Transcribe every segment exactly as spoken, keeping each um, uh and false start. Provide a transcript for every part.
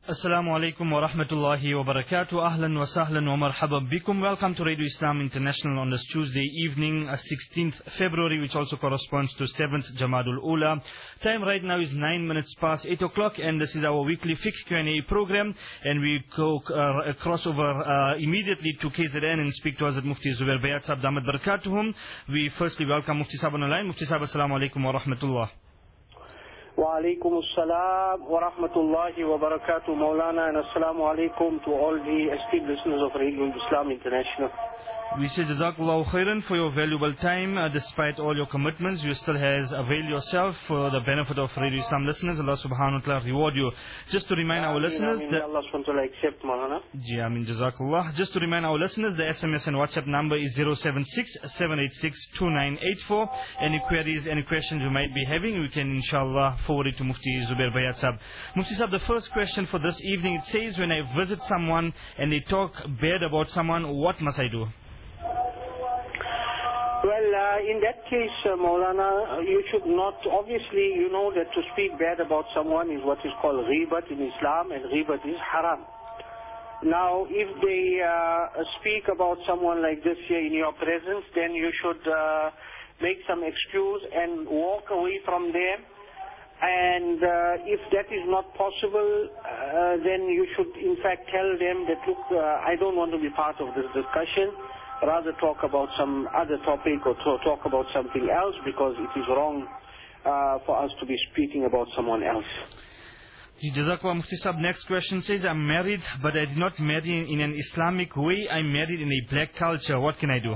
Assalamu alaikum wa rahmatullahi wa barakatuh. Ahlan wa sahlan wa marhaban bikum. Welcome to Radio Islam International on this Tuesday evening, uh, sixteenth February, which also corresponds to seventh Jamadul Ula. Time right now is nine minutes past eight o'clock, and this is our weekly Fiqh Q and A program. And we go uh, cross over uh, immediately to K Z N and speak to Hazrat Mufti Zubair Bayat Sahab Damat Barakatuhum. We firstly welcome Mufti Sahab on the line. Mufti Sahab, assalamu alaikum wa rahmatullah. Wa alaikum assalam wa rahmatullahi wa barakatuh, Maulana, and assalamu alaikum to all the esteemed listeners of Radio Islam International. We say Jazakallahu khairan for your valuable time. Uh, despite all your commitments, you still has avail yourself for the benefit of Radio Islam listeners. Allah subhanahu wa ta'ala reward you. Just to remind our listeners that Allah subhanahu wa ta'ala accept, Maulana. Ji, Ameen, Jazakallah. Just to remind our listeners, the S M S and WhatsApp number is zero seven six, seven eight six, two nine eight four. Any queries, any questions you might be having, we can inshallah forward it to Mufti Zubair Bayat Sahab. Mufti Sahab, the first question for this evening, it says, when I visit someone and they talk bad about someone, what must I do? Well, uh, in that case, uh, Maulana, you should not, obviously, you know that to speak bad about someone is what is called ghibat in Islam, and ghibat is haram. Now, if they uh, speak about someone like this here in your presence, then you should uh, make some excuse and walk away from there. And uh, if that is not possible, uh, then you should in fact tell them that, look, uh, I don't want to be part of this discussion. Rather talk about some other topic or to talk about something else, because it is wrong uh, for us to be speaking about someone else. Jazakallah. Mufti Sahab, next question says, I'm married, but I did not marry in an Islamic way. I'm married in a black culture. What can I do?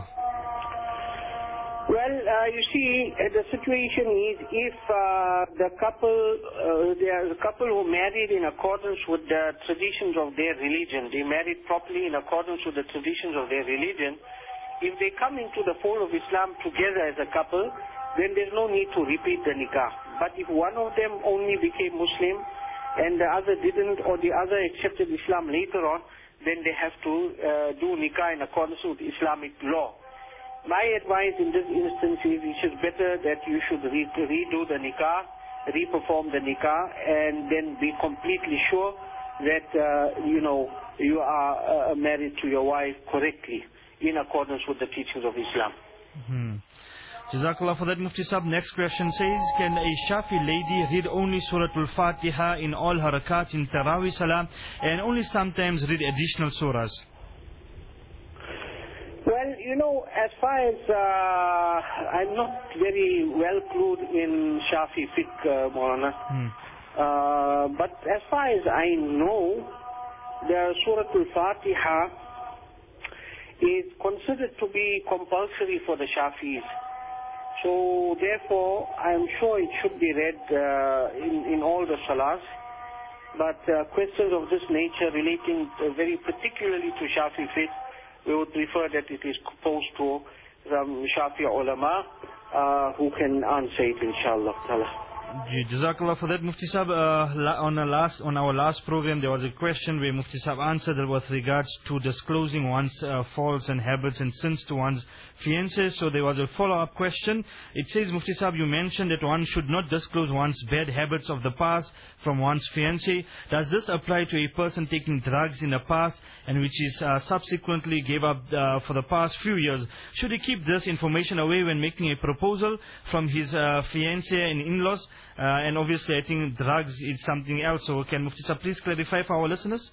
Well, uh, you see, uh, the situation is if uh, the couple, uh, there is a couple who married in accordance with the traditions of their religion, they married properly in accordance with the traditions of their religion, if they come into the fold of Islam together as a couple, then there's no need to repeat the nikah. But if one of them only became Muslim and the other didn't, or the other accepted Islam later on, then they have to uh, do nikah in accordance with Islamic law. My advice in this instance is it is better that you should re redo the nikah, re-perform the nikah, and then be completely sure that, uh, you know, you are uh, married to your wife correctly in accordance with the teachings of Islam. Hmm. Jazakallah for that, Mufti Sahab. Next question says, can a Shafi lady read only Surah Al-Fatiha in all her rakats in Tarawih Salah and only sometimes read additional surahs? Well, you know, as far as uh, I'm not very well clued in Shafi fiqh, uh, Maulana, hmm. uh, but as far as I know, the Surah Al-Fatiha is considered to be compulsory for the Shafis. So, therefore, I'm sure it should be read uh, in, in all the salahs. But uh, questions of this nature relating uh, very particularly to Shafi fiqh, we would prefer that it is posed to some Shafi ulama uh, who can answer it, inshallah. Jazakallah for that, Mufti Sahab. Uh, on, our last, on our last program, there was a question where Mufti Sahab answered that with regards to disclosing one's uh, faults and habits and sins to one's fiancé. So there was a follow-up question. It says, Mufti Sahab, you mentioned that one should not disclose one's bad habits of the past from one's fiancé. Does this apply to a person taking drugs in the past and which is uh, subsequently gave up uh, for the past few years? Should he keep this information away when making a proposal from his uh, fiancé and in-laws? Uh, and obviously, I think drugs is something else. So, can Mufti Sahab please clarify for our listeners?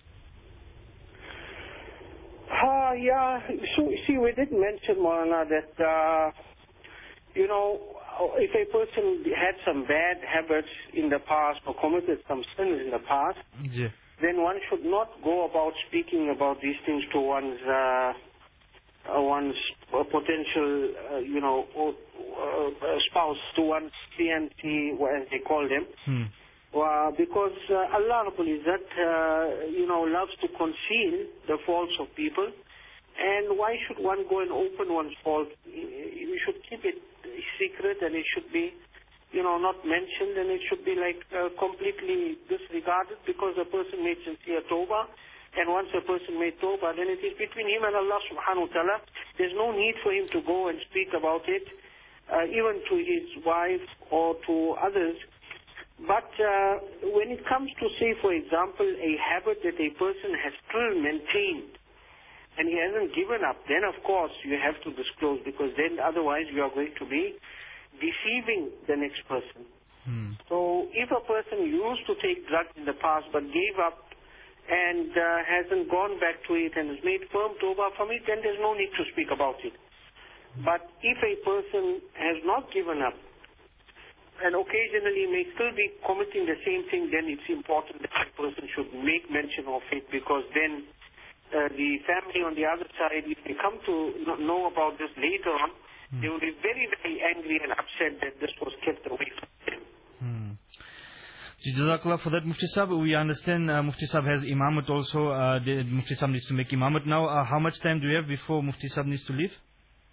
Uh, yeah, so see, we did mention, Maulana, that, uh, you know, if a person had some bad habits in the past or committed some sins in the past, yeah, then one should not go about speaking about these things to one's uh, uh, one's uh, potential, uh, you know, uh, spouse, to one's fiancé, as they call them. Hmm. Uh, because uh, Allah Rabbul Izzat, uh, you know, loves to conceal the faults of people. And why should one go and open one's fault? We should keep it secret, and it should be, you know, not mentioned, and it should be like uh, completely disregarded, because a person made sincere tawbah. And once a person made tawbah, then it is between him and Allah subhanahu wa ta'ala. There's no need for him to go and speak about it, uh, even to his wife or to others. But uh, when it comes to, say, for example, a habit that a person has still maintained and he hasn't given up, then of course you have to disclose, because then otherwise you are going to be deceiving the next person. Hmm. So if a person used to take drugs in the past but gave up and uh, hasn't gone back to it and has made firm tawbah from it, then there's no need to speak about it. But if a person has not given up and occasionally may still be committing the same thing, then it's important that that person should make mention of it, because then uh, the family on the other side, if they come to know about this later on, mm. they will be very, very angry and upset that this was kept away from them. Hmm. Jazakallah for that, Mufti Sahib. We understand uh, Mufti Sahib has imamat also. Uh, the, Mufti Sahib needs to make imamat now. Uh, how much time do we have before Mufti Sahib needs to leave?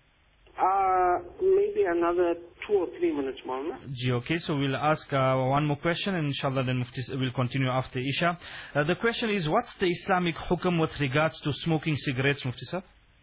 Uh, maybe another two or three minutes, Maulana. Ji, okay, so we'll ask uh, one more question, and inshallah then Mufti will continue after Isha. Uh, the question is, what's the Islamic hukam with regards to smoking cigarettes, Mufti Sahib?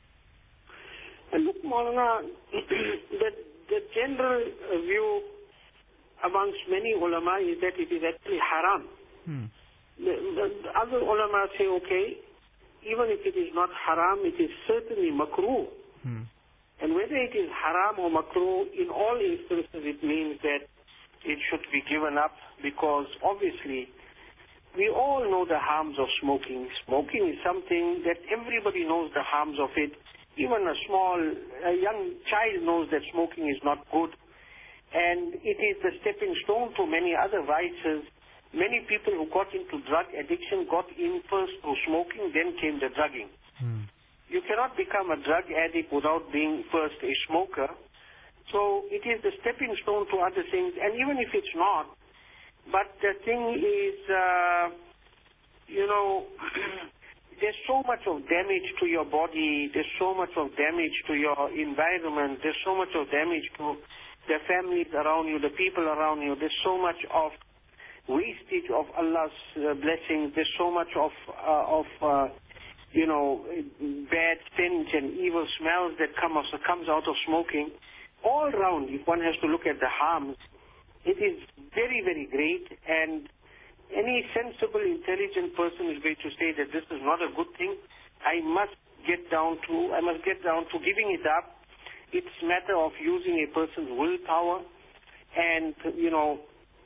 Uh, look, Maulana, the, the general uh, view amongst many ulama is that it is actually haram. Hmm. The, the, the other ulama say, okay, even if it is not haram, it is certainly makruh. Hmm. And whether it is haram or makruh, in all instances it means that it should be given up, because obviously we all know the harms of smoking. Smoking is something that everybody knows the harms of it. Even a small, a young child knows that smoking is not good. And it is the stepping stone to many other vices. Many people who got into drug addiction got in first through smoking, then came the drugging. Hmm. You cannot become a drug addict without being first a smoker. So it is the stepping stone to other things. And even if it's not, but the thing is, uh, you know, there's so much of damage to your body, there's so much of damage to your environment, there's so much of damage to the families around you, the people around you, there's so much of wastage of Allah's uh, blessings, there's so much of, uh, of uh, you know, bad stench and evil smells that come out, comes out of smoking. All round, if one has to look at the harms, it is very, very great, and any sensible, intelligent person is going to say that this is not a good thing. I must get down to, I must get down to giving it up. It's a matter of using a person's willpower and, you know,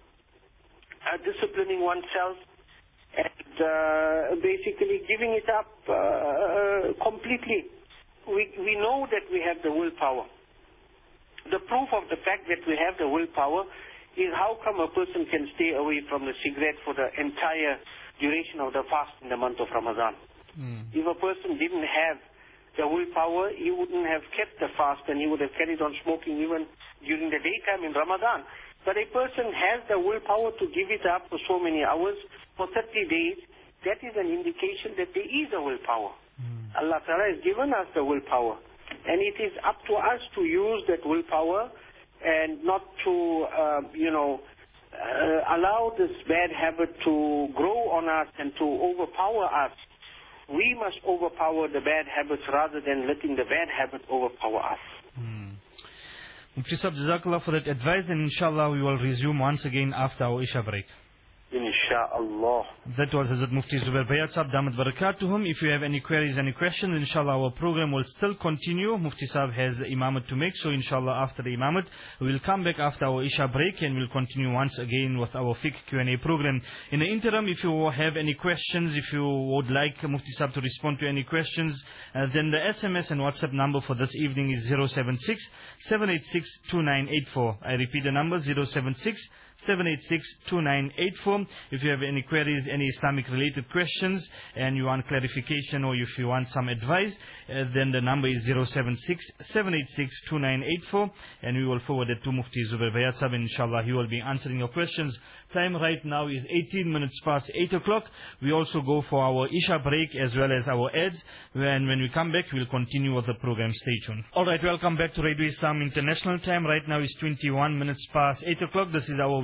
uh, disciplining oneself, and uh, basically giving it up uh, completely. We, we know that we have the willpower. The proof of the fact that we have the willpower is how come a person can stay away from the cigarette for the entire duration of the fast in the month of Ramadan. Mm. If a person didn't have the willpower, he wouldn't have kept the fast, and he would have carried on smoking even during the daytime in Ramadan. But a person has the willpower to give it up for so many hours, for thirty days. That is an indication that there is a willpower. Mm. Allah Ta'ala has given us the willpower. And it is up to us to use that willpower and not to, uh, you know, uh, allow this bad habit to grow on us and to overpower us. We must overpower the bad habits rather than letting the bad habit overpower us. Mm. Mufti Sahib, Jazakallah for that advice, and inshallah we will resume once again after our Isha break. Insha'Allah. That was Hazrat Mufti Zubair Bayat Sahib, Damat Barakatuhum. If you have any queries, any questions, inshallah our program will still continue. Mufti Sahib has imamat to make, so inshallah after the imamat, we will come back after our Isha break and we'll continue once again with our fiqh Q and A program. In the interim, if you have any questions, if you would like Mufti Sahib to respond to any questions, uh, then the S M S and WhatsApp number for this evening is zero seven six, seven eight six, two nine eight four. I repeat the number, zero seven six, seven eight six, two nine eight four. If you have any queries, any Islamic related questions, and you want clarification or if you want some advice, uh, then the number is zero seven six, seven eight six, two nine eight four, and we will forward it to Mufti Zubair Bayat Sahib, and inshallah he will be answering your questions. Time right now is eighteen minutes past eight o'clock. We also go for our Isha break as well as our ads, and when we come back we'll continue with the program. Stay tuned. Alright, welcome back to Radio Islam International. Time right now is twenty-one minutes past eight o'clock. This is our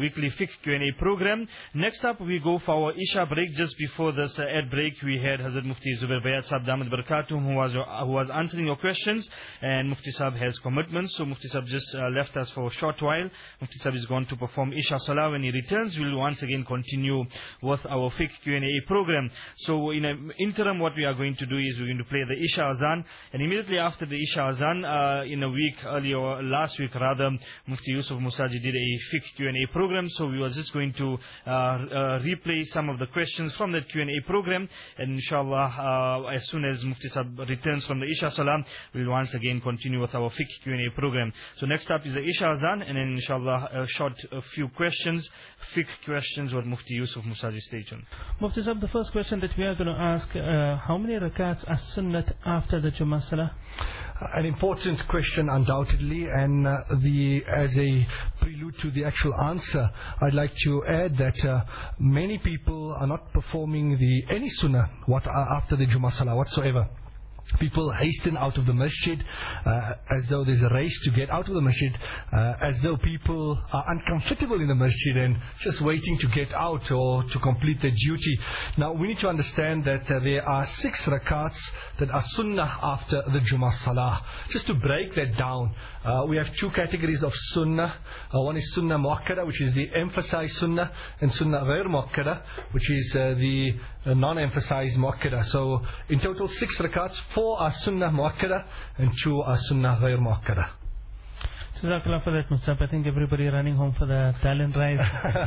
weekly fiqh Q and A program. Next up, we go for our Isha break. Just before this uh, ad break, we had Hazrat Mufti Zubair Bayat Sahib Damat Barakatuh, who was, uh, who was answering your questions, and Mufti Sahib has commitments, so Mufti Sahib just uh, left us for a short while. Mufti Sahib is going to perform Isha Salah. When he returns, we will once again continue with our fiqh Q and A program. So in an interim, what we are going to do is we're going to play the Isha Azan, and immediately after the Isha Azan, uh, in a week earlier, last week rather, Mufti Yusuf Musaji did a fiqh Q and A program, so we were just going to uh, uh, replay some of the questions from that Q and A program, and inshallah, uh, as soon as Mufti Sahib returns from the Isha Salam, we'll once again continue with our fiqh Q and A program. So next up is the Isha Azan, and then inshallah a short a few questions, fiqh questions with Mufti Yusuf Musaji. Stay tuned. Mufti Sahib, the first question that we are going to ask, uh, how many rakats are sunnat after the Jummah Salah? An important question, undoubtedly, and uh, the as a prelude to the actual answer, I'd like to add that uh, many people are not performing the any sunnah what uh, after the Jummah Salah whatsoever. People hasten out of the masjid uh, as though there's a race to get out of the masjid, uh, as though people are uncomfortable in the masjid and just waiting to get out or to complete their duty. Now we need to understand that uh, there are six rakats that are sunnah after the Jummah Salah. Just to break that down, uh, we have two categories of sunnah. Uh, one is sunnah muakkada, which is the emphasized sunnah, and sunnah ghair muakkada, which is uh, the uh, non-emphasized muakkada. So in total six rakats. Four are sunnah muakkada and two are sunnah ghair muakkada. Jazakallah for that, Mustap. I think everybody running home for the talent drive.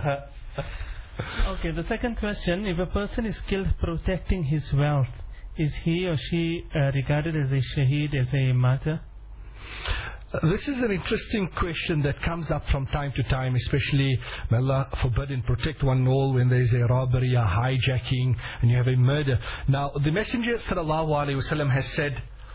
Okay, the second question, if a person is killed protecting his wealth, is he or she uh, regarded as a shaheed, as a martyr? Uh, this is an interesting question that comes up from time to time, especially, may Allah forbid and protect one and all, when there is a robbery, a hijacking, and you have a murder. Now, the Messenger sallallahu alaihi wasallam has said,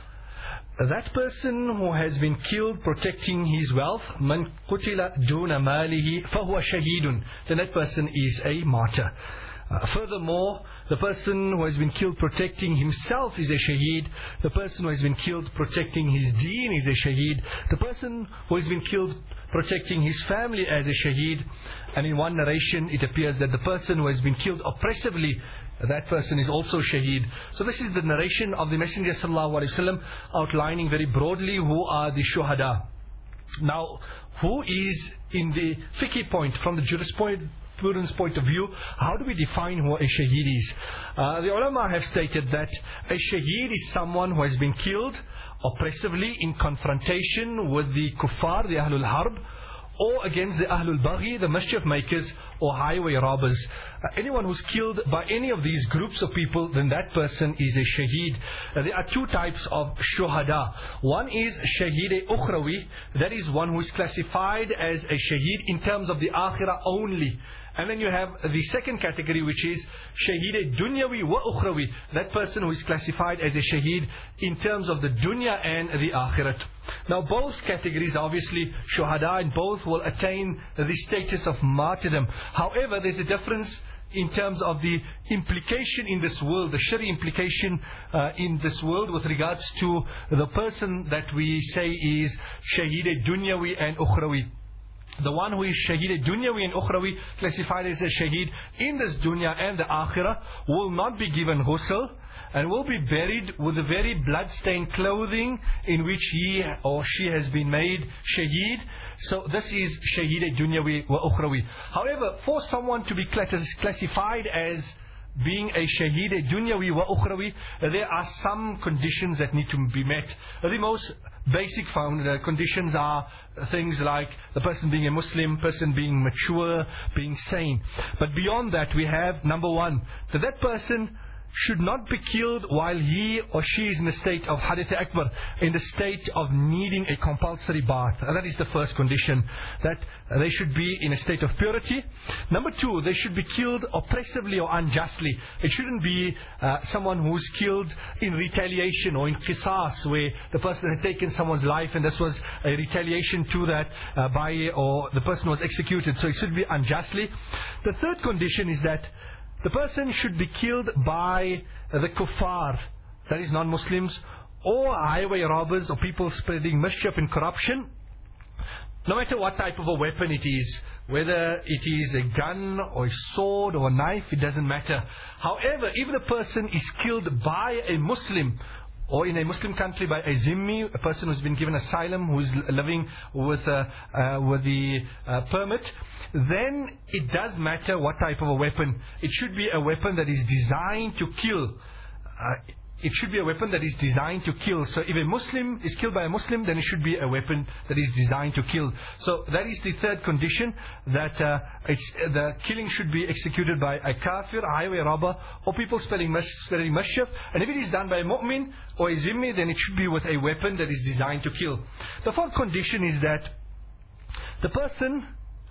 that person who has been killed protecting his wealth, man qutila duna malihi fahuwa shahidun, then that person is a martyr. Uh, furthermore, the person who has been killed protecting himself is a shaheed. The person who has been killed protecting his deen is a shaheed. The person who has been killed protecting his family as a shaheed. And in one narration, it appears that the person who has been killed oppressively, that person is also shaheed. So this is the narration of the Messenger sallallahu alaihi wasallam, outlining very broadly who are the shuhada. Now, who is in the fiqh point, from the jurisprudence point of view, how do we define who a shaheed is? Uh, the ulama have stated that a shaheed is someone who has been killed oppressively in confrontation with the kuffar, the Ahlul Harb, or against the Ahlul Baghi, the mischief makers or highway robbers. Uh, anyone who's killed by any of these groups of people, then that person is a shaheed. Uh, there are two types of shuhada. One is shaheed ukhrawi, that is one who is classified as a shaheed in terms of the akhirah only. And then you have the second category, which is shaheed dunyawi wa ukhrawi, that person who is classified as a shaheed in terms of the dunya and the akhirat. Now both categories are obviously shuhada, and both will attain the status of martyrdom. However, there's a difference in terms of the implication in this world, the shari implication uh, in this world with regards to the person that we say is shaheed dunyawi and ukhrawi. The one who is shaheed dunyawi and ukhrawi, classified as a shaheed in this dunya and the akhirah, will not be given ghusl and will be buried with the very blood-stained clothing in which he or she has been made shaheed. So this is shaheed dunyawi wa ukhrawi. However, for someone to be classified as being a shaheed dunyawi wa ukhrawi, there are some conditions that need to be met. The most basic found uh, conditions are things like the person being a Muslim, person being mature, being sane. But beyond that, we have number one, that that person should not be killed while he or she is in a state of hadith akbar, in the state of needing a compulsory bath. And that is the first condition, that they should be in a state of purity. Number two, they should be killed oppressively or unjustly. It shouldn't be uh, someone who's killed in retaliation or in qisas, where the person had taken someone's life and this was a retaliation to that uh, by, or the person was executed. So it should be unjustly. The third condition is that the person should be killed by the kuffar, that is non-Muslims, or highway robbers or people spreading mischief and corruption. no matter what type of a weapon it is, whether it is a gun or a sword or a knife, it doesn't matter. However, if the person is killed by a Muslim, or in a Muslim country by a zimmi, a person who's been given asylum, who is living with, uh, uh, with the uh, permit, then it does matter what type of a weapon. It should be a weapon that is designed to kill. Uh, It should be a weapon that is designed to kill. So if a Muslim is killed by a Muslim, then it should be a weapon that is designed to kill. So that is the third condition, that uh, it's, uh, the killing should be executed by a kafir, a highway robber, or people spreading mischief. And if it is done by a mu'min or a zimmi, then it should be with a weapon that is designed to kill. The fourth condition is that the person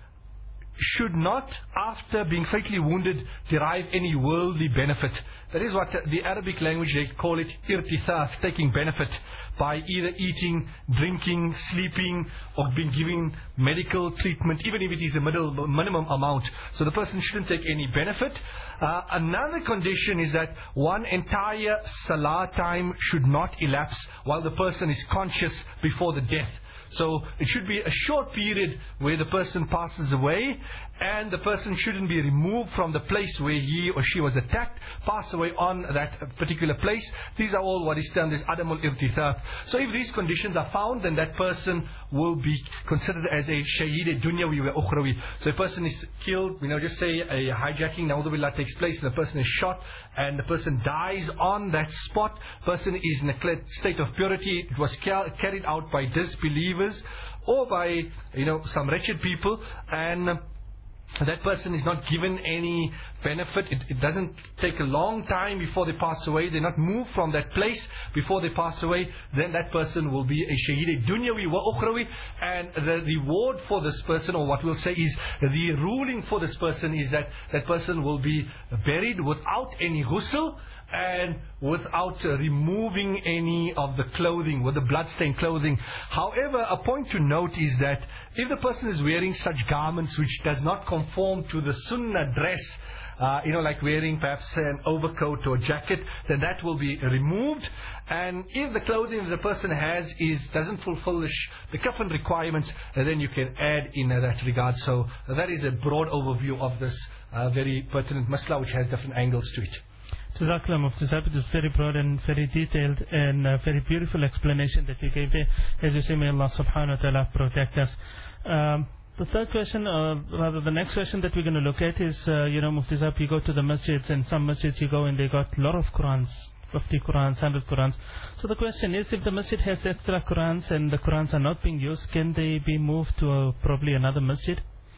should not, after being fatally wounded, derive any worldly benefit. That is what the Arabic language, they call it irtithaf, taking benefit by either eating, drinking, sleeping, or being given medical treatment, even if it is a middle, minimum amount. So the person shouldn't take any benefit. Uh, another condition is that one entire salah time should not elapse while the person is conscious before the death. So it should be a short period where the person passes away, and the person shouldn't be removed from the place where he or she was attacked, pass away on that particular place. These are all what is termed as adamul irtithaf. So if these conditions are found, then that person will be considered as a shaheed dunyawi wa ukhrawi. So a person is killed, you know, just say a hijacking, na'udhu takes place, and the person is shot, and the person dies on that spot. Person is in a state of purity. It was carried out by disbelievers or by, you know, some wretched people, and that person is not given any benefit. It, it doesn't take a long time before they pass away. They're not moved from that place before they pass away. Then that person will be a shaheed dunyawi wa ukhrawi. And the reward for this person, or what we'll say is the ruling for this person, is that that person will be buried without any ghusl and without uh, removing any of the clothing, with the bloodstained clothing. However, a point to note is that if the person is wearing such garments which does not conform to the sunnah dress, uh, you know, like wearing perhaps an overcoat or a jacket, then that will be removed. And if the clothing the person has is doesn't fulfill the, sh the kafan requirements, then you can add in uh, that regard. So uh, that is a broad overview of this uh, very pertinent masla, which has different angles to it. Jazakallah Mufti Sahib, it is very broad and very detailed and uh, very beautiful explanation that you gave there. As you say, may Allah subhanahu wa ta'ala protect us. Um, the third question, or rather the next question that we're going to look at is, uh, you know, Mufti Sahib, you go to the masjids, and some masjids you go and they got a lot of Qurans, fifty Qurans, one hundred Qurans. So the question is, if the masjid has extra Qurans and the Qurans are not being used, can they be moved to uh, probably another masjid?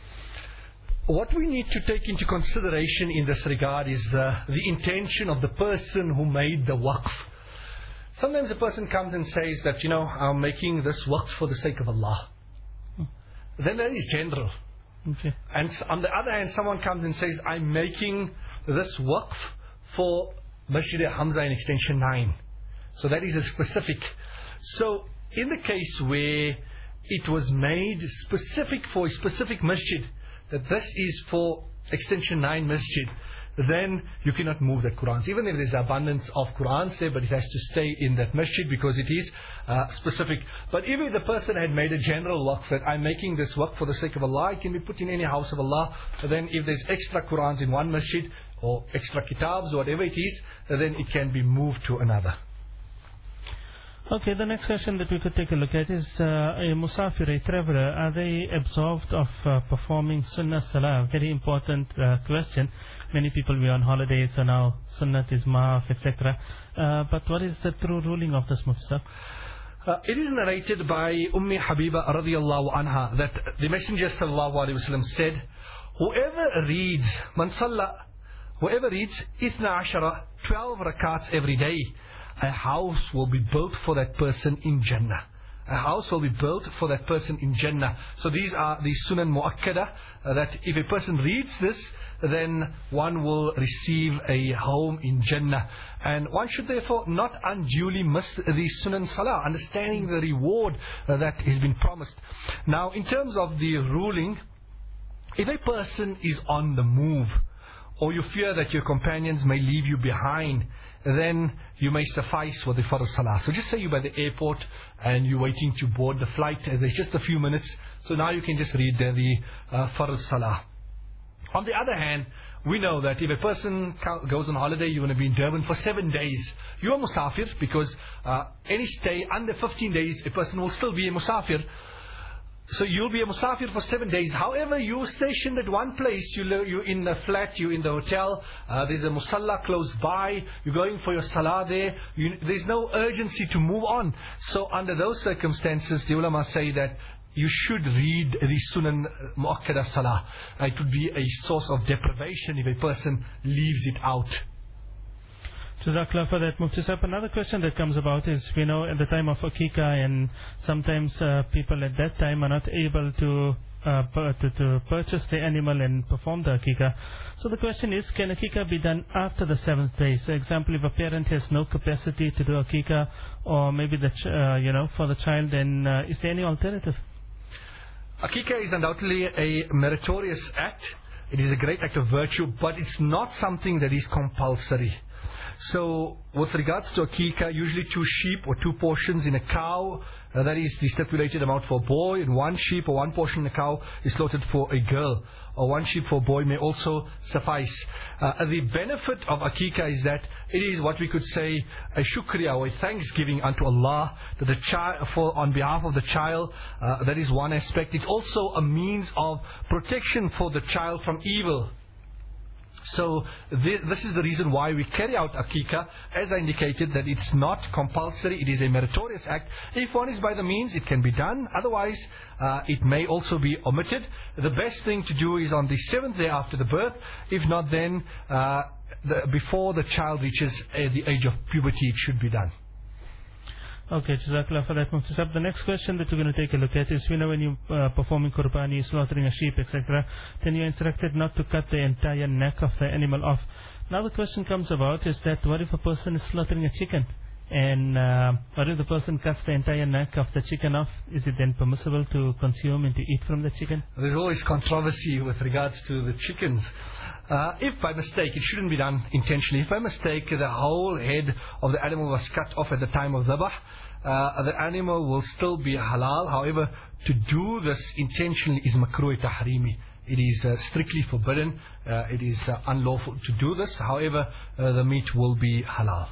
What we need to take into consideration in this regard is uh, the intention of the person who made the waqf. Sometimes a person comes and says that, you know, I'm making this waqf for the sake of Allah. Hmm. Then that is general. Okay. And on the other hand, someone comes and says, I'm making this waqf for Masjid Hamza in extension nine. So that is a specific. So in the case where it was made specific for a specific masjid, that this is for extension nine masjid, then you cannot move the Qurans. Even if there is abundance of Qurans there, but it has to stay in that masjid because it is uh, specific. But even if the person had made a general waqf, that I'm making this waqf for the sake of Allah, it can be put in any house of Allah. Then if there's extra Qurans in one masjid, or extra kitabs, or whatever it is, then it can be moved to another. Okay, the next question that we could take a look at is uh, a musafir, a traveler, are they absolved of uh, performing sunnah salah? Very important uh, question. Many people were on holidays, so now sunnah is maaf, et cetera. Uh, but what is the true ruling of this mufsar? Uh, it is narrated by Ummi Habiba radiyallahu anha that the Messenger sallallahu alaihi wasallam said, whoever reads, man salla, whoever reads ithna ashara, twelve rakats every day, a house will be built for that person in Jannah. A house will be built for that person in Jannah. So these are the sunan mu'akkada, uh, that if a person reads this, then one will receive a home in Jannah. And one should therefore not unduly miss the sunan salah, understanding the reward uh, that has been promised. Now, in terms of the ruling, if a person is on the move, or you fear that your companions may leave you behind, then you may suffice for the Fard Salah. So just say you're by the airport and you're waiting to board the flight, and there's just a few minutes, so now you can just read the, the uh, Fard Salah. On the other hand, we know that if a person goes on holiday, you're going to be in Durban for seven days. You are musafir, because uh, any stay under fifteen days, a person will still be a musafir. So you'll be a musafir for seven days. However, you're stationed at one place. You lo- you're in the flat, you're in the hotel. Uh, there's a musalla close by. You're going for your salah there. You, there's no urgency to move on. So under those circumstances, the ulama say that you should read the Sunan Mu'akkada Salah. Uh, it would be a source of deprivation if a person leaves it out. Jazakallah for that, Mufti Sahib. Another question that comes about is, we know at the time of Akika, and sometimes uh, people at that time are not able to, uh, to to purchase the animal and perform the Akika. So the question is, can Akika be done after the seventh day? So example, if a parent has no capacity to do Akika, or maybe the ch- uh, you know, for the child, then uh, is there any alternative? Akika is undoubtedly a meritorious act. It is a great act of virtue, but it's not something that is compulsory. So with regards to Akika, usually two sheep or two portions in a cow, uh, that is the stipulated amount for a boy, and one sheep or one portion in a cow is slaughtered for a girl, or one sheep for a boy may also suffice. Uh, the benefit of Akika is that it is what we could say a shukriya, or a thanksgiving unto Allah that the child, for on behalf of the child. Uh, that is one aspect. It's also a means of protection for the child from evil. So th- this is the reason why we carry out Akika. As I indicated, that it's not compulsory, it is a meritorious act. If one is by the means, it can be done. Otherwise, uh, it may also be omitted. The best thing to do is on the seventh day after the birth. If not, then uh, the, before the child reaches uh, the age of puberty, it should be done. Okay, Jazakallah for that, Mufti Sahib. The next question that we're going to take a look at is, we know when you're uh, performing Qurbani, slaughtering a sheep, et cetera, then you're instructed not to cut the entire neck of the animal off. Now the question comes about is that, what if a person is slaughtering a chicken? And uh, what if the person cuts the entire neck of the chicken off? Is it then permissible to consume and to eat from the chicken? There's always controversy with regards to the chickens. Uh, if by mistake, it shouldn't be done intentionally. If by mistake the whole head of the animal was cut off at the time of dhabah, uh, the animal will still be halal. However, to do this intentionally is makruh tahrimi. It is uh, strictly forbidden. Uh, it is uh, unlawful to do this. However, uh, the meat will be halal.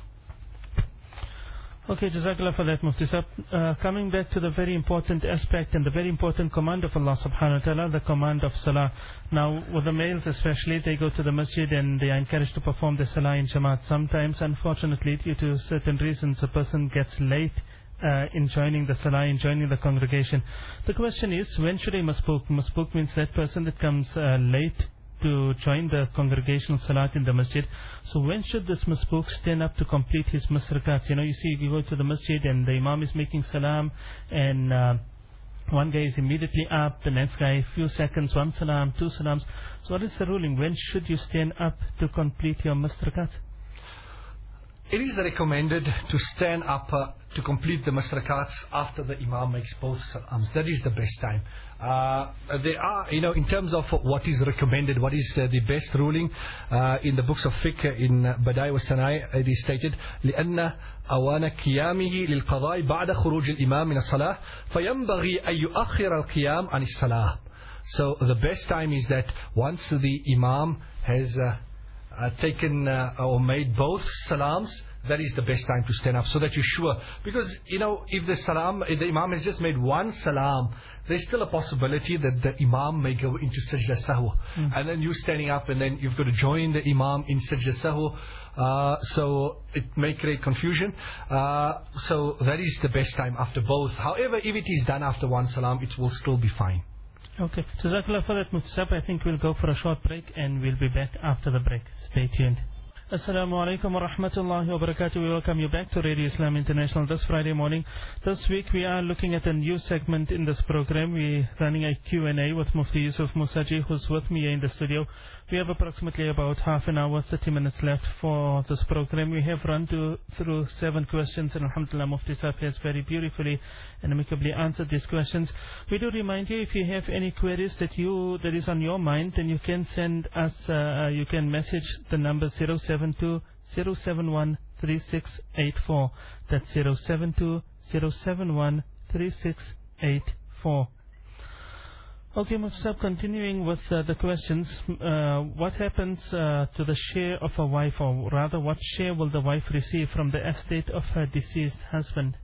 Okay, Jazakallah for that, Mufti Sahib. Uh, coming back to the very important aspect and the very important command of Allah subhanahu wa ta'ala, the command of Salah. Now, with the males especially, they go to the masjid and they are encouraged to perform the Salah in Jamaat. Sometimes, unfortunately, due to certain reasons, a person gets late uh, in joining the Salah, in joining the congregation. The question is, when should a masbuk? Masbuk means that person that comes uh, late to join the congregational salat in the masjid. So when should this masbuk stand up to complete his masrakats? You know, you see, you go to the masjid and the imam is making salam, and uh, one guy is immediately up, the next guy a few seconds, one salam, two salams. So what is the ruling? When should you stand up to complete your masrakats? It is recommended to stand up uh, to complete the masrakats after the imam makes both salams. That is the best time. Uh, there are, you know, in terms of what is recommended, what is uh, the best ruling, uh, in the books of fiqh, in uh, Badai wa Sanai, it is stated, لأن أوان قيامه للقضاء بعد خروج الإمام من الصلاة فينبغي أن يؤخر القيام عن الصلاة. So the best time is that once the imam has uh, Uh, taken uh, or made both salams, that is the best time to stand up, so that you're sure. Because, you know, if the salam, if the imam has just made one salam, there's still a possibility that the imam may go into sajda sahu. Mm. And then you standing up, and then you've got to join the imam in sajda sahu. Uh, so it may create confusion. Uh, so that is the best time after both. However, if it is done after one salam, it will still be fine. Okay. Jazakallah for that, Mufti Sahib. I think we'll go for a short break and we'll be back after the break. Stay tuned. Assalamu alaikum wa rahmatullahi wa barakatuh. We welcome you back to Radio Islam International this Friday morning. This week we are looking at a new segment in this program. We're running a Q and A with Mufti Yusuf Musaji, who's with me here in the studio. We have approximately about half an hour, thirty minutes left for this program. We have run to, through seven questions, and alhamdulillah, Mufti Sahib has very beautifully and amicably answered these questions. We do remind you, if you have any queries that you that is on your mind, then you can send us, uh, you can message the number zero seven two zero seven one three six eight four. That's zero seven two zero seven one three six eight four. Okay, Mufti Sahib, continuing with uh, the questions, uh, what happens uh, to the share of a wife, or rather what share will the wife receive from the estate of her deceased husband?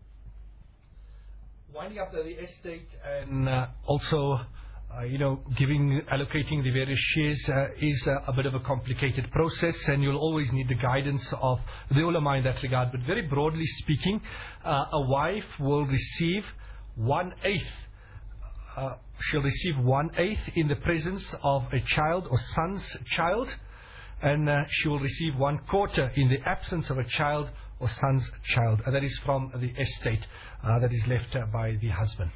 Winding up the estate and uh, also uh, you know, giving, allocating the various shares uh, is uh, a bit of a complicated process, and you'll always need the guidance of the ulama in that regard. But very broadly speaking, uh, a wife will receive one-eighth Uh, she'll receive one-eighth in the presence of a child or son's child, and uh, she will receive one-quarter in the absence of a child or son's child. And that is from the estate uh, that is left uh, by the husband.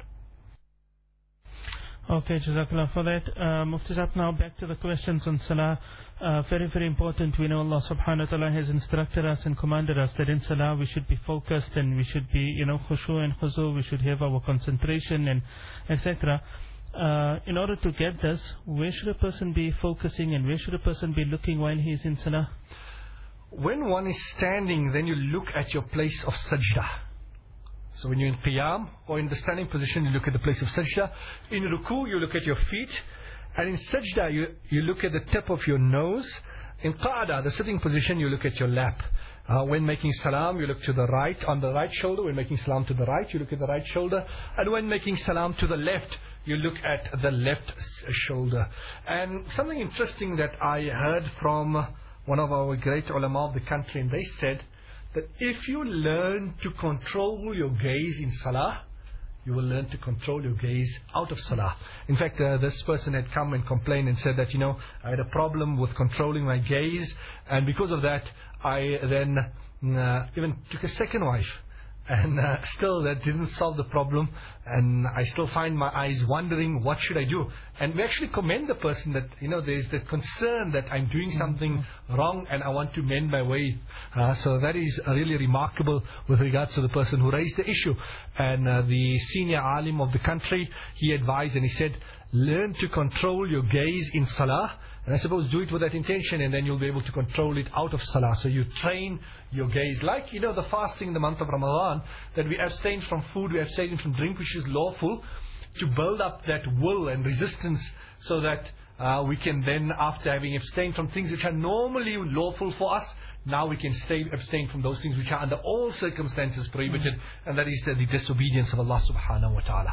Okay, Jazakallah for that. Uh, Mufti Sahib, now back to the questions on Salah. Uh, very, very important. We know Allah subhanahu wa ta'ala has instructed us and commanded us that in Salah we should be focused, and we should be, you know, khushu and khuzu, we should have our concentration and et cetera. Uh, in order to get this, where should a person be focusing and where should a person be looking while he is in Salah? When one is standing, then you look at your place of sajda. So when you're in qiyam or in the standing position, you look at the place of sajda. In ruku, you look at your feet. And in sajda, you, you look at the tip of your nose. In qa'ada, the sitting position, you look at your lap. Uh, when making salam, you look to the right, on the right shoulder. When making salam to the right, you look at the right shoulder. And when making salam to the left, you look at the left shoulder. And something interesting that I heard from one of our great ulama of the country, and they said that if you learn to control your gaze in salah, you will learn to control your gaze out of salah. In fact, uh, this person had come and complained and said that, you know, I had a problem with controlling my gaze, and because of that, I then uh, even took a second wife. And uh, still that didn't solve the problem, and I still find my eyes wandering, what should I do? And we actually commend the person that, you know, there's the concern that I'm doing something wrong and I want to mend my way. Uh, so that is really remarkable with regards to the person who raised the issue. And uh, the senior alim of the country, he advised and he said, learn to control your gaze in salah. And I suppose do it with that intention, and then you'll be able to control it out of salah. So you train your gaze. Like, you know, the fasting in the month of Ramadan, that we abstain from food, we abstain from drink, which is lawful, to build up that will and resistance, so that uh, we can then, after having abstained from things which are normally lawful for us, now we can stay abstain from those things which are under all circumstances prohibited, mm-hmm. and that is the, the disobedience of Allah subhanahu wa ta'ala.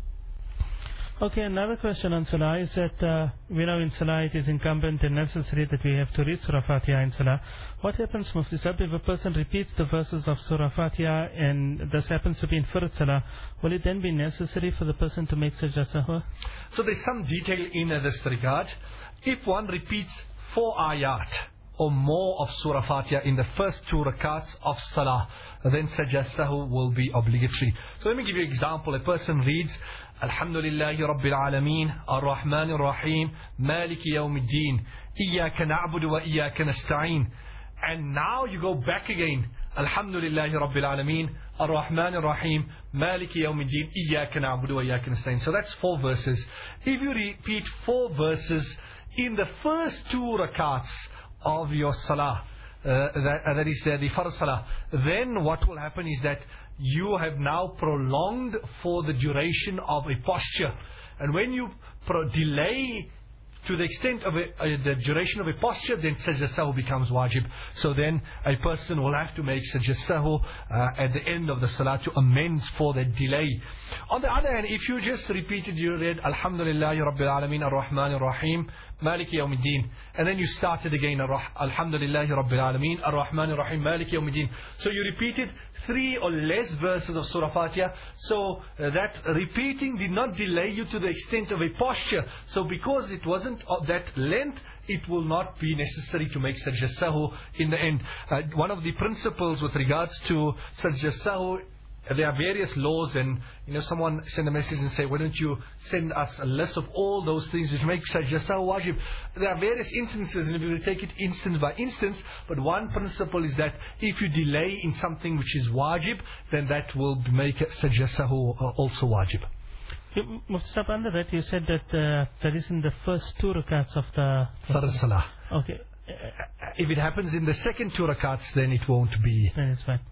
Okay, another question on Salah is that uh, we know in Salah it is incumbent and necessary that we have to read Surah Fatiha in Salah. What happens, Mufti Sahib, if a person repeats the verses of Surah Fatiha and this happens to be in Fard Salah, will it then be necessary for the person to make Sajda Sahwa? So there's some detail in uh, this regard. If one repeats four ayat or more of Surah Fatiha in the first two rakats of Salah, then Sajda Sahwa will be obligatory. So let me give you an example. A person reads Alhamdulillahi Rabbil Alameen Ar-Rahman Ar-Rahim Maliki Yawmiddin Iyaka na'budu wa iyaka nasta'in. And now you go back again. Alhamdulillahi Rabbil Alameen Ar-Rahman Ar-Rahim Maliki Yawmiddin Iyaka na'budu wa iyaka nasta'in. So that's four verses. If you repeat four verses in the first two rakats of your salah, uh, that, uh, that is uh, the Fard Salah, then what will happen is that you have now prolonged for the duration of a posture. And when you pro delay to the extent of a, uh, the duration of a posture, then Sajda Sahwa becomes wajib. So then a person will have to make Sajda Sahwa uh, at the end of the Salah to amends for the delay. On the other hand, if you just repeated, you read Alhamdulillahi Rabbil Alameen Ar-Rahman Ar-Rahim Maliki Yawmiddin, and then you started again Alhamdulillahi Rabbil Alameen Ar-Rahman Ar-Rahim Maliki Yawmiddin. So you repeated three or less verses of Surah Fatiha. So uh, that repeating did not delay you to the extent of a posture. So because it wasn't of that length, it will not be necessary to make Sajda Sahwa in the end. Uh, one of the principles with regards to Sajda Sahwa, there are various laws, and you know, someone send a message and say, why don't you send us a list of all those things which make Sajda Sahwa wajib. There are various instances, and we will take it instance by instance, but one principle is that if you delay in something which is wajib, then that will make Sajda Sahwa also wajib. Mufti Sahib, under that you said that uh, that is in the first two rakats of the Fard Salah. Okay. if it happens in the second two rakats, then it won't be. Then it's fine.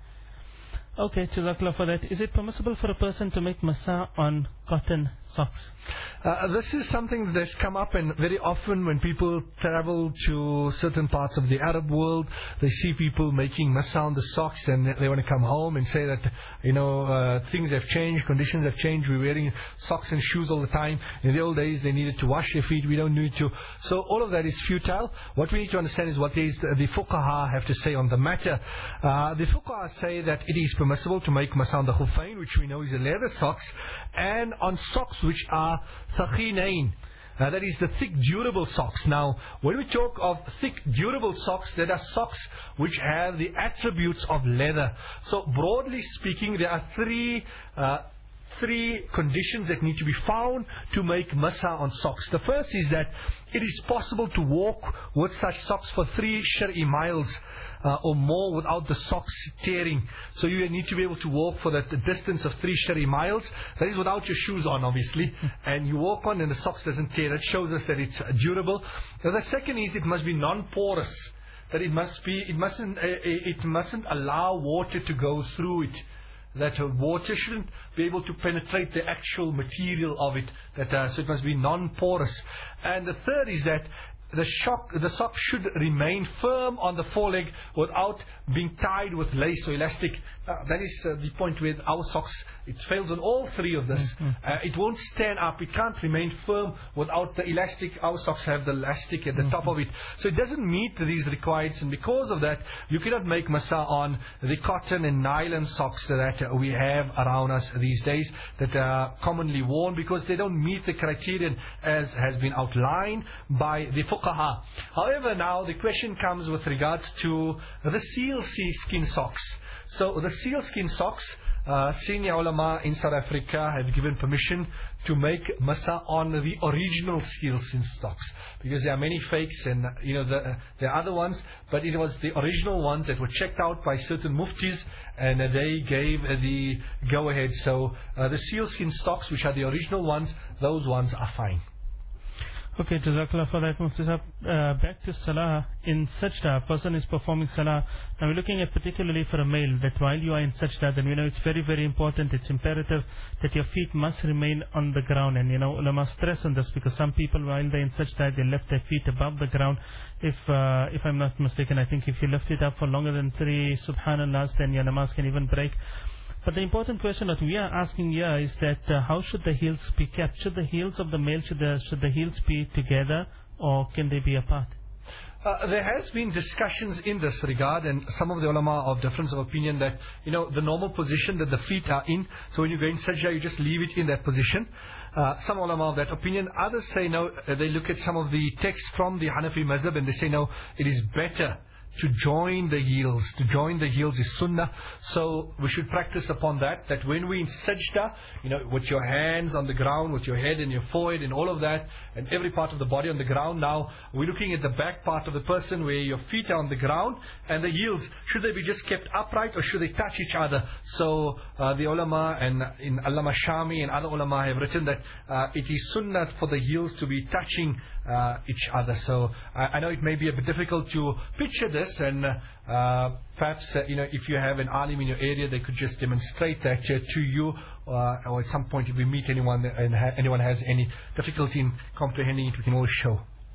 Okay, Jazakallah for that. Is it permissible for a person to make masa on cotton socks? Uh, this is something that's come up, and very often when people travel to certain parts of the Arab world, they see people making masa on the socks, and they want to come home and say that, you know, uh, things have changed, conditions have changed, we're wearing socks and shoes all the time. In the old days they needed to wash their feet, we don't need to. So all of that is futile. What we need to understand is what is the, the fuqaha have to say on the matter. Uh, the fuqaha say that it is permissible to make masa on the khuffain, which we know is the leather socks, and on socks which are thaqinain. Uh, that is the thick, durable socks. Now, when we talk of thick, durable socks, there are socks which have the attributes of leather. So, broadly speaking, there are three uh, three conditions that need to be found to make masa on socks. The first is that it is possible to walk with such socks for three shari miles uh, or more without the socks tearing. So you need to be able to walk for that distance of three shari miles. That is without your shoes on, obviously. And you walk on and the socks doesn't tear. That shows us that it's durable. Now, the second is it must be non-porous. That it must be, it mustn't, uh, it mustn't allow water to go through it. That uh, water shouldn't be able to penetrate the actual material of it. That uh, so it must be non-porous. And the third is that the shock, the sock should remain firm on the foreleg without being tied with lace or elastic. Uh, that is uh, the point where our socks, it fails on all three of this. Mm-hmm. uh, it won't stand up, it can't remain firm without the elastic. Our socks have the elastic at the mm-hmm. top of it. So it doesn't meet these requirements, and because of that, you cannot make masa on the cotton and nylon socks that uh, we have around us these days, that are commonly worn, because they don't meet the criterion as has been outlined by the fuqaha. However, now the question comes with regards to the seal skin socks. So the sealskin socks, uh, senior ulama in South Africa have given permission to make masa on the original sealskin socks, because there are many fakes and you know the, uh, there are other ones, but it was the original ones that were checked out by certain muftis, and uh, they gave uh, the go ahead. So uh, the sealskin socks, which are the original ones, those ones are fine. Okay, Jazakallah for that, Mufti Sahab. Uh, back to Salah. In Sajda, a person is performing Salah. Now we're looking at particularly for a male, that while you are in Sajda, then we know it's very, very important, it's imperative that your feet must remain on the ground. And you know, ulama stress on this, because some people while they're in Sajda, they left their feet above the ground. If uh, if I'm not mistaken, I think if you lift it up for longer than three subhanallahs, then your namaz can even break. But the important question that we are asking here is that uh, how should the heels be kept? Should the heels of the male, should the, should the heels be together, or can they be apart? Uh, there has been discussions in this regard, and some of the ulama of difference of opinion that, you know, the normal position that the feet are in, so when you go in sajda, you just leave it in that position. Uh, some ulama of that opinion. Others say no, uh, they look at some of the texts from the Hanafi mazhab and they say no, it is better to join the heels. To join the heels is sunnah. So we should practice upon that, that when we in sajda, you know, with your hands on the ground, with your head and your forehead and all of that, and every part of the body on the ground. Now we're looking at the back part of the person where your feet are on the ground, and the heels, should they be just kept upright or should they touch each other? So uh, the ulama and in Allama Shami and other ulama have written that uh, it is sunnah for the heels to be touching uh, each other. So I, I know it may be a bit difficult to picture this, and uh, perhaps uh, you know, if you have an alim in your area, they could just demonstrate that uh, to you, uh, or at some point if we meet anyone and ha anyone has any difficulty in comprehending it, we can always show.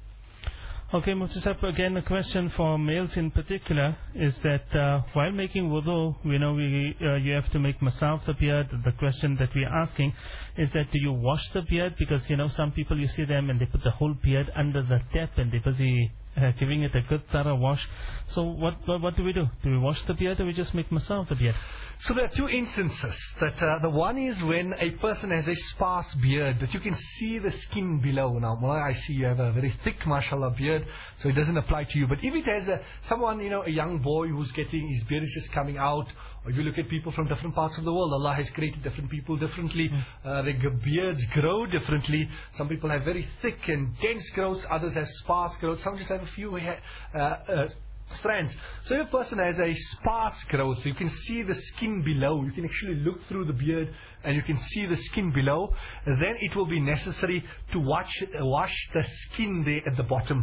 Okay, Mufti Sahib, again a question for males in particular is that uh, while making wudu, we know we, uh, you have to make masa of the beard. The question that we are asking is that do you wash the beard? Because you know, some people, you see them and they put the whole beard under the tap and they're busy uh, giving it a good thorough wash. So what, what what do we do? Do we wash the beard or we just make masa of the beard? So there are two instances. That uh, the one is when a person has a sparse beard, that you can see the skin below. Now, well, I see you have a very thick, mashallah, beard, so it doesn't apply to you. But if it has a, someone, you know, a young boy who's getting, his beard is just coming out, or if you look at people from different parts of the world, Allah has created different people differently. Mm. Uh, their beards grow differently. Some people have very thick and dense growths, others have sparse growths, some just have a few uh, uh, strands. So if a person has a sparse growth, you can see the skin below, you can actually look through the beard and you can see the skin below, then it will be necessary to wash, wash the skin there at the bottom.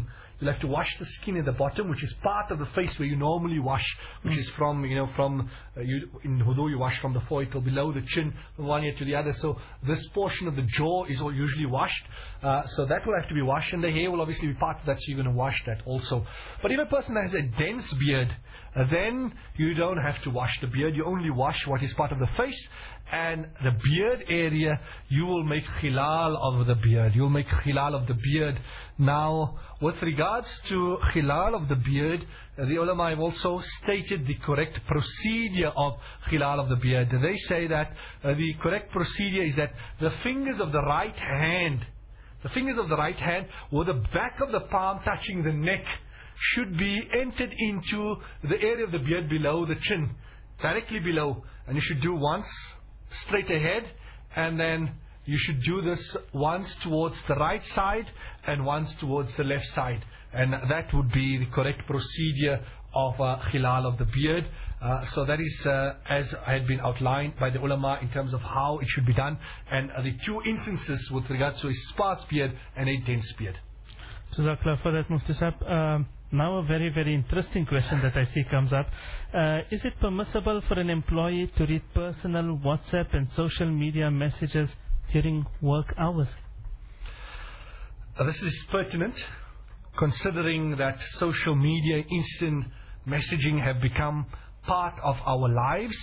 you'll have to wash the skin at the bottom, which is part of the face where you normally wash, which mm. is from, you know, from, uh, you, in wudu you wash from the forehead below the chin, from one ear to the other. So this portion of the jaw is all usually washed. Uh, so that will have to be washed, and the hair will obviously be part of that, so you're going to wash that also. But if a person has a dense beard, uh, then you don't have to wash the beard. You only wash what is part of the face, and the beard area, you will make khilal of the beard. You will make khilal of the beard. Now, with regards to khilal of the beard, uh, the ulama have also stated the correct procedure of khilal of the beard. They say that uh, the correct procedure is that the fingers of the right hand, the fingers of the right hand, with the back of the palm touching the neck, should be entered into the area of the beard below the chin, directly below. And you should do once straight ahead, and then you should do this once towards the right side and once towards the left side. And that would be the correct procedure of uh, khilal of the beard. Uh, so that is uh, as had been outlined by the ulama in terms of how it should be done, and uh, the two instances with regards to a sparse beard and a dense beard. Jazakallah for that, Mufti Sahib. Um, now a very, very interesting question that I see comes up. Uh, is it permissible for an employee to read personal WhatsApp and social media messages during work hours? Uh, this is pertinent, considering that social media, instant messaging have become part of our lives,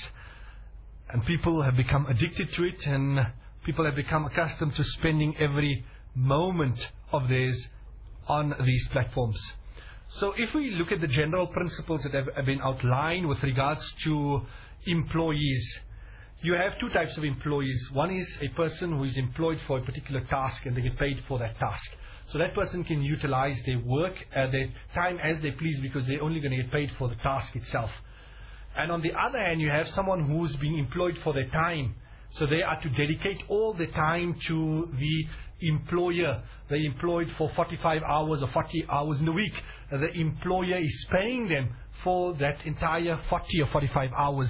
and people have become addicted to it, and people have become accustomed to spending every moment of theirs on these platforms. So if we look at the general principles that have, have been outlined with regards to employees, you have two types of employees. One is a person who is employed for a particular task and they get paid for that task. So that person can utilize their work, uh, their time as they please, because they're only going to get paid for the task itself. And on the other hand, you have someone who's being employed for their time. So they are to dedicate all the time to the employer. They're employed for forty-five hours or forty hours in the week. The employer is paying them for that entire forty or forty-five hours.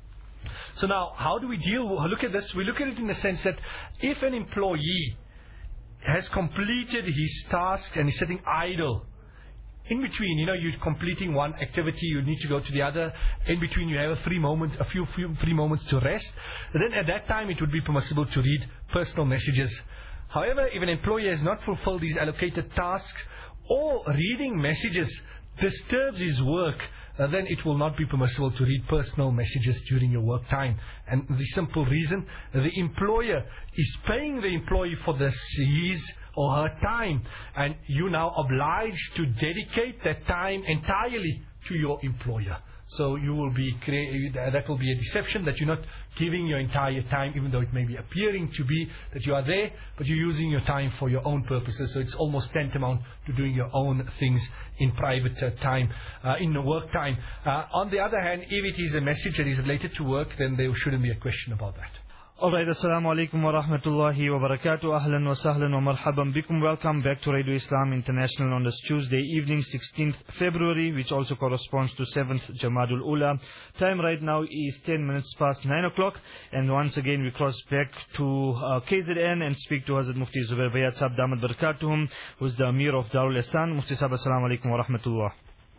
So now, how do we deal? Look at this. We look at it in the sense that if an employee has completed his task and is sitting idle, in between, you know, you're completing one activity, you need to go to the other. In between, you have a three moments, a few, few free moments to rest. Then at that time, it would be permissible to read personal messages. However, if an employee has not fulfilled these allocated tasks, or reading messages disturbs his work, uh, then it will not be permissible to read personal messages during your work time. And the simple reason, the employer is paying the employee for this, his or her time, and you now obliged to dedicate that time entirely to your employer. So you will be that will be a deception, that you're not giving your entire time, even though it may be appearing to be that you are there, but you're using your time for your own purposes. So it's almost tantamount to doing your own things in private uh, time, uh, in the work time. Uh, on the other hand, if it is a message that is related to work, then there shouldn't be a question about that. Alright, assalamu alaikum wa rahmatullahi wa barakatuh. Ahlan wa sahlan wa marhaban bikum. Welcome back to Radio Islam International on this Tuesday evening, sixteenth February, which also corresponds to seventh Jamadul Ula. Time right now is ten minutes past nine o'clock. And once again, we cross back to uh, K Z N and speak to Hazrat Mufti Zubair Bayat Sahib Damat Barakatuhum, who's the Amir of Darul Ihsan. Mufti Sahib, assalamu alaikum wa rahmatullah.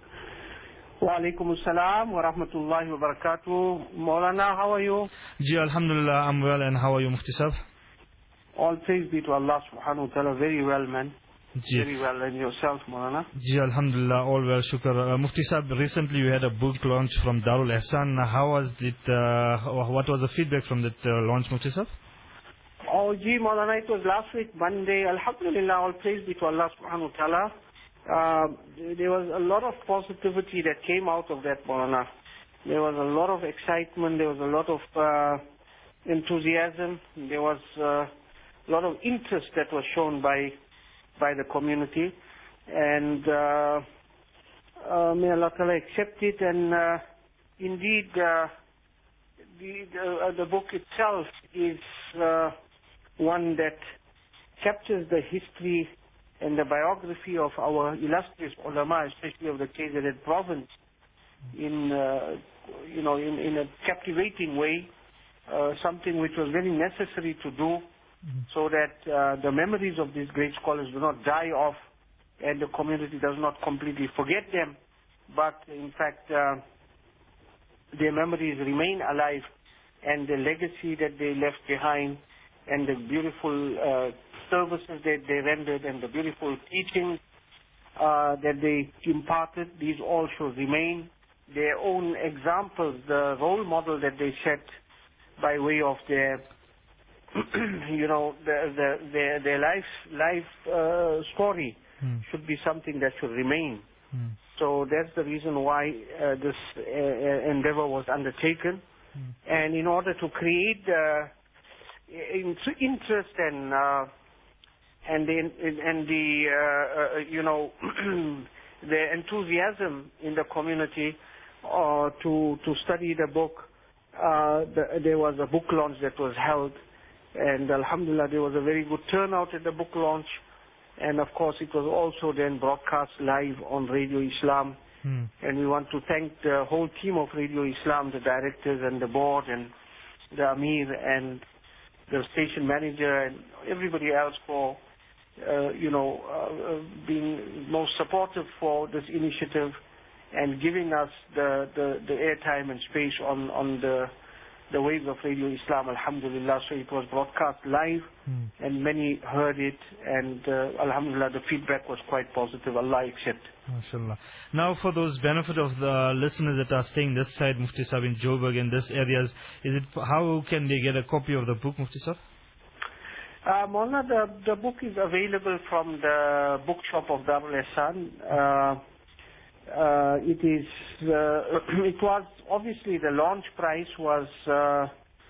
Wa alaikum assalam wa rahmatullahi wa barakatuh. Maulana, how are you? Ji, alhamdulillah, I'm well, and how are you, Mufti Sahib? All praise be to Allah subhanahu wa ta'ala. Very well, man. Ji. Very well. And yourself, Maulana? Ji, alhamdulillah, all well, shukr. Uh, Mufti Sahib, recently you had a book launch from Darul Ihsan. How was it, uh, what was the feedback from that uh, launch, Mufti Sahib? Oh, gee, Maulana, it was last week, Monday. Alhamdulillah, all praise be to Allah subhanahu wa ta'ala. Uh, there was a lot of positivity that came out of that, Maulana. There was a lot of excitement, there was a lot of uh, enthusiasm, there was uh, a lot of interest that was shown by by the community, and uh, uh, may Allah Ta'ala accept it. And uh, indeed, uh, the, the, uh, the book itself is uh, one that captures the history and the biography of our illustrious ulama, especially of the K Z N province, in uh, you know in, in a captivating way, uh, something which was very necessary to do, mm-hmm. so that uh, the memories of these great scholars do not die off and the community does not completely forget them, but in fact uh, their memories remain alive, and the legacy that they left behind, and the beautiful uh, services that they rendered, and the beautiful teachings uh, that they imparted, these all should remain. Their own examples, the role model that they set by way of their, you know, the, the, their their life life uh, story mm. should be something that should remain. Mm. So that's the reason why uh, this uh, endeavor was undertaken. Mm. And in order to create uh, in- interest and uh, and the and the uh, uh, you know the enthusiasm in the community uh, to to study the book, uh, the, there was a book launch that was held, and alhamdulillah there was a very good turnout at the book launch. And of course, it was also then broadcast live on Radio Islam. Mm. And we want to thank the whole team of Radio Islam, the directors and the board and the Amir and the station manager and everybody else for, uh, you know, uh, uh, being most supportive for this initiative and giving us the, the, the airtime and space on, on the the waves of Radio Islam, alhamdulillah. So it was broadcast live, mm. and many heard it, and uh, alhamdulillah, the feedback was quite positive. Allah accept. MashaAllah. Now, for those benefit of the listeners that are staying this side, Mufti Sahib, in Joburg and this areas, is it how can they get a copy of the book, Mufti Sahib? Uh, Maulana, the, the book is available from the bookshop of Darul Ihsan. Uh, uh, it is, uh, it was, obviously the launch price was uh,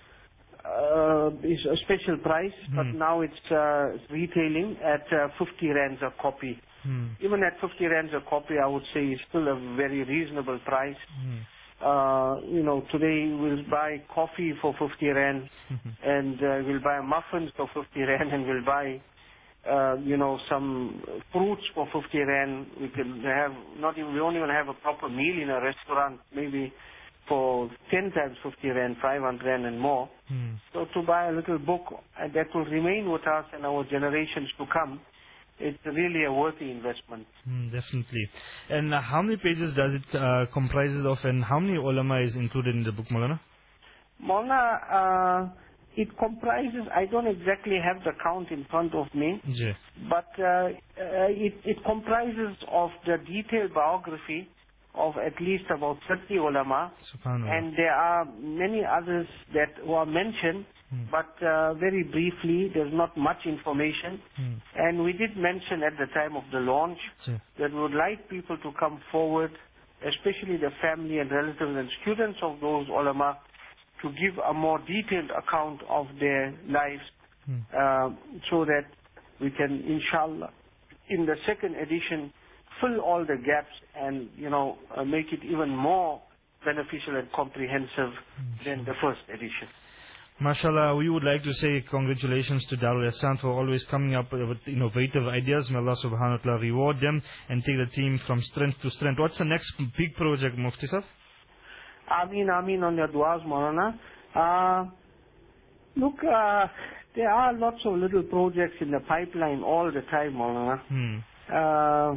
uh, is a special price, Hmm. but now it's uh, retailing at uh, fifty rands a copy. Hmm. Even at fifty rands a copy, I would say is still a very reasonable price. Hmm. Uh, you know, today we'll buy coffee for fifty rand, and uh, we'll buy muffins for fifty rand, and we'll buy, uh, you know, some fruits for fifty rand. We can have not even, we don't even have a proper meal in a restaurant, maybe for ten times fifty rand, five hundred rand and more. Hmm. So to buy a little book uh, that will remain with us and our generations to come, it's really a worthy investment. Mm, definitely. And uh, how many pages does it uh, comprises of, and how many ulama is included in the book, Maulana? Maulana, uh, it comprises, I don't exactly have the count in front of me, Yeah. but uh, uh, it, it comprises of the detailed biography of at least about thirty ulama, Subhanallah. and there are many others that were mentioned, Hmm. but uh, very briefly, there's not much information. Hmm. And we did mention at the time of the launch Yeah. that we would like people to come forward, especially the family and relatives and students of those ulama, to give a more detailed account of their lives, Hmm. uh, so that we can, inshallah, in the second edition, fill all the gaps and, you know, uh, make it even more beneficial and comprehensive than the first edition. MashaAllah, we would like to say congratulations to Darul Ihsan for always coming up with innovative ideas. May Allah subhanahu wa ta'ala reward them and take the team from strength to strength. What's the next big project, Mufti Sahib? Ameen, Ameen on your du'as, Maulana. Uh, look, uh, there are lots of little projects in the pipeline all the time, Maulana. Hmm. Uh,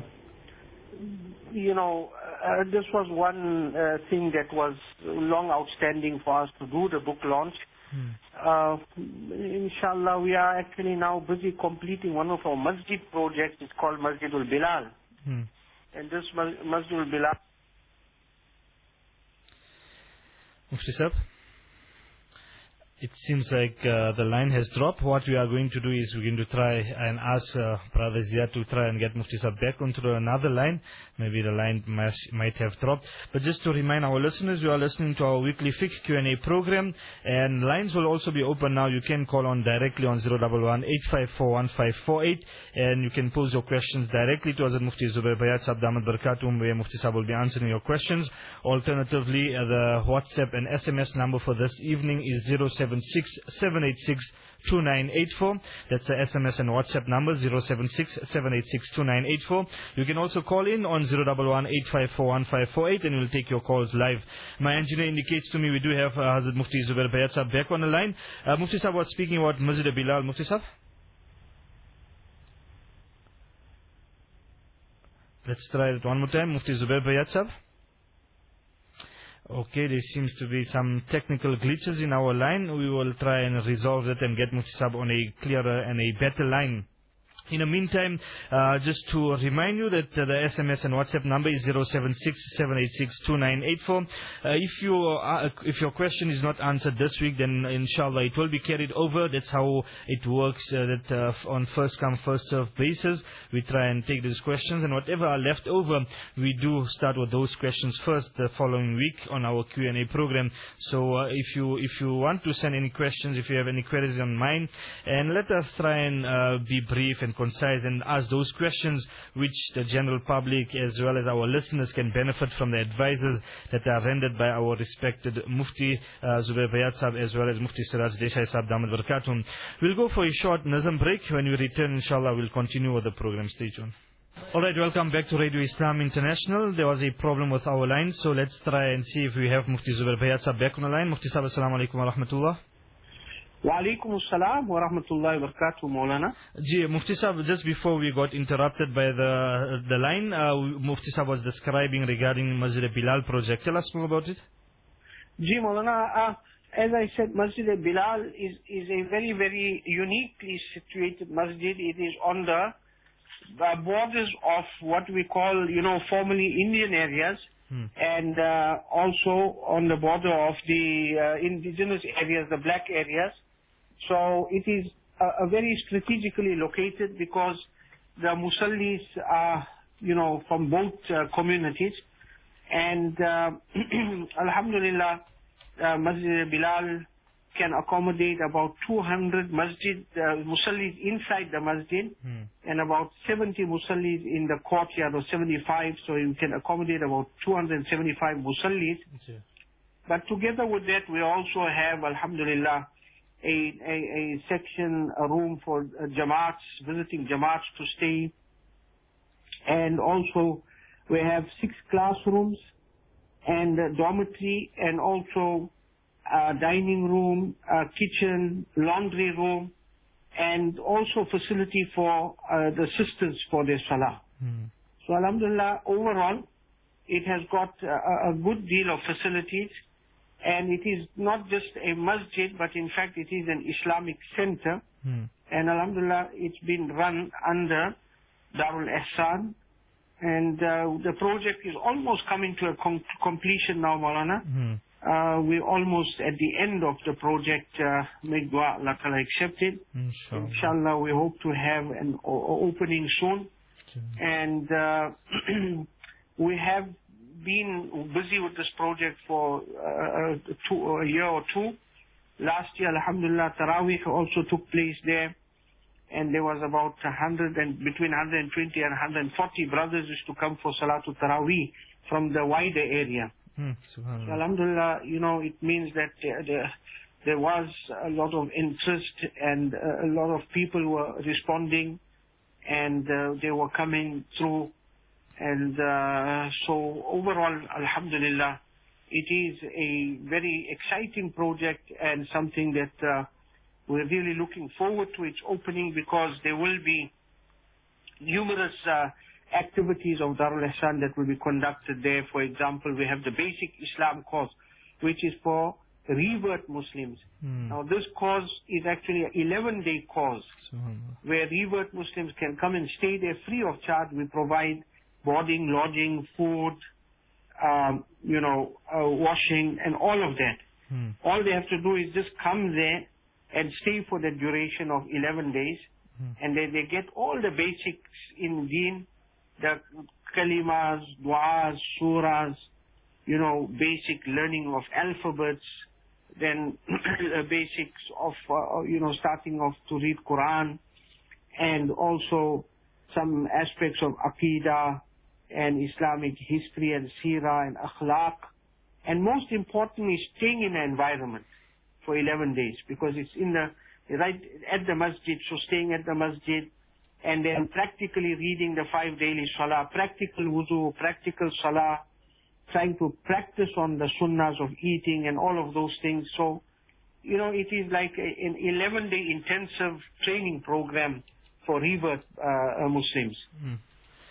you know, uh, this was one uh, thing that was long outstanding for us to do, the book launch. Hmm. Uh, inshallah, we are actually now busy completing one of our masjid projects. It's called Masjidul Bilal. Hmm. And this mas- Masjidul Bilal... Mufti Sahib? It seems like uh, the line has dropped. What we are going to do is we're going to try and ask uh, Brother Ziyad to try and get Mufti Sahib back onto another line. Maybe the line might, might have dropped. But just to remind our listeners, you are listening to our weekly fiqh Q and A program. And lines will also be open now. You can call on directly on zero one one, eight five four, one five four eight. And you can pose your questions directly to Hazrat Mufti Zubair Bayat Sahib Damat Barakatum, where Mufti Sahib will be answering your questions. Alternatively, uh, the WhatsApp and S M S number for this evening is zero seven six, seven eight six, two nine eight four. That's the S M S and WhatsApp number zero seven six, seven eight six, two nine eight four. You can also call in on zero one one, eight five four, one five four eight and we'll take your calls live. My engineer indicates to me we do have uh, Hazrat Mufti Zubair Bayat Sahib back on the line. Uh, Mufti Sahib was speaking about Masjid Bilal. Mufti Sahib? Let's try it one more time. Mufti Zubair Bayat Sahib. Okay, there seems to be some technical glitches in our line. We will try and resolve it and get Mufti Sahib on a clearer and a better line. In the meantime, uh, just to remind you that uh, the S M S and WhatsApp number is zero seven six, seven eight six, two nine eight four. Uh, if you uh, if your question is not answered this week, then inshallah it will be carried over. That's how it works, uh, that uh, on first come first serve basis we try and take these questions, and whatever are left over we do start with those questions first the following week on our Q and A program. So uh, if you if you want to send any questions, if you have any queries on mind, and let us try and uh, be brief and concise and ask those questions which the general public as well as our listeners can benefit from the advices that are rendered by our respected Mufti uh, Zubair Bayat Sahib as well as Mufti Siraj Desai Sahib Damat Barakatuh. We'll go for a short Nazam break. When we return, inshallah, we'll continue with the program. Stay tuned. Alright, welcome back to Radio Islam International. There was a problem with our line, so let's try and see if we have Mufti Zubair Bayat Sahib back on the line. Mufti Sahib, assalamu alaikum wa rahmatullah. Wa alaikum assalam wa rahmatullahi wa barakatuh, Maulana. Ji, Mufti Sahib, just before we got interrupted by the the line, uh, Mufti Sahib was describing regarding Masjid Bilal project. Tell us more about it. Ji, Maulana, uh, as I said, Masjid Bilal is, is a very, very uniquely situated masjid. It is on the, the borders of what we call, you know, formerly Indian areas. Hmm. And uh, also on the border of the uh, indigenous areas, the black areas. So it is a, a very strategically located because the musallis are, you know, from both uh, communities. And uh, alhamdulillah, uh, Masjid Bilal can accommodate about two hundred masjid uh, musallis inside the masjid hmm. and about seventy musallis in the courtyard, or seventy-five, so you can accommodate about two hundred seventy-five musallis. Okay. But together with that, we also have, alhamdulillah, a, a, a section, a room for uh, jamaats, visiting jamaats to stay. And also we have six classrooms and a dormitory, and also a dining room, a kitchen, laundry room, and also facility for uh, the sisters for their salah. Mm. So alhamdulillah, overall, it has got a, a good deal of facilities. And it is not just a masjid, but in fact it is an Islamic center. Hmm. And alhamdulillah, it's been run under Darul Ihsan. And uh, the project is almost coming to a com completion now, Maulana. Hmm. Uh, we're almost at the end of the project. Uh, make dua, Allah Ta'ala accepted. Inshallah. Inshallah, we hope to have an o opening soon. Okay. And uh, we have been busy with this project for uh, two, a year or two. Last year, alhamdulillah, Taraweeh also took place there, and there was about one hundred and between one hundred twenty and one hundred forty brothers used to come for Salatul Taraweeh from the wider area. Hmm, so, alhamdulillah, you know, it means that uh, there, there was a lot of interest, and uh, a lot of people were responding, and uh, they were coming through. And uh, so overall, alhamdulillah, it is a very exciting project and something that uh, we're really looking forward to its opening, because there will be numerous uh, activities of Darul Ihsan that will be conducted there. For example, we have the basic Islam course, which is for revert Muslims. Hmm. Now this course is actually an eleven day course where revert Muslims can come and stay there free of charge. We provide boarding, lodging, food, um, you know, uh, washing, and all of that. Hmm. All they have to do is just come there and stay for the duration of eleven days, hmm. and then they get all the basics in Deen, the kalimas, du'as, surahs, you know, basic learning of alphabets, then the basics of, uh, you know, starting off to read Quran, and also some aspects of Aqidah and Islamic history and Seerah and Akhlaq. And most importantly, staying in the environment for eleven days, because it's in the, right at the masjid, so staying at the masjid, and then practically reading the five daily salah, practical wuzu, practical salah, trying to practice on the sunnahs of eating and all of those things. So, you know, it is like a, an eleven day intensive training program for revert uh, Muslims. Mm.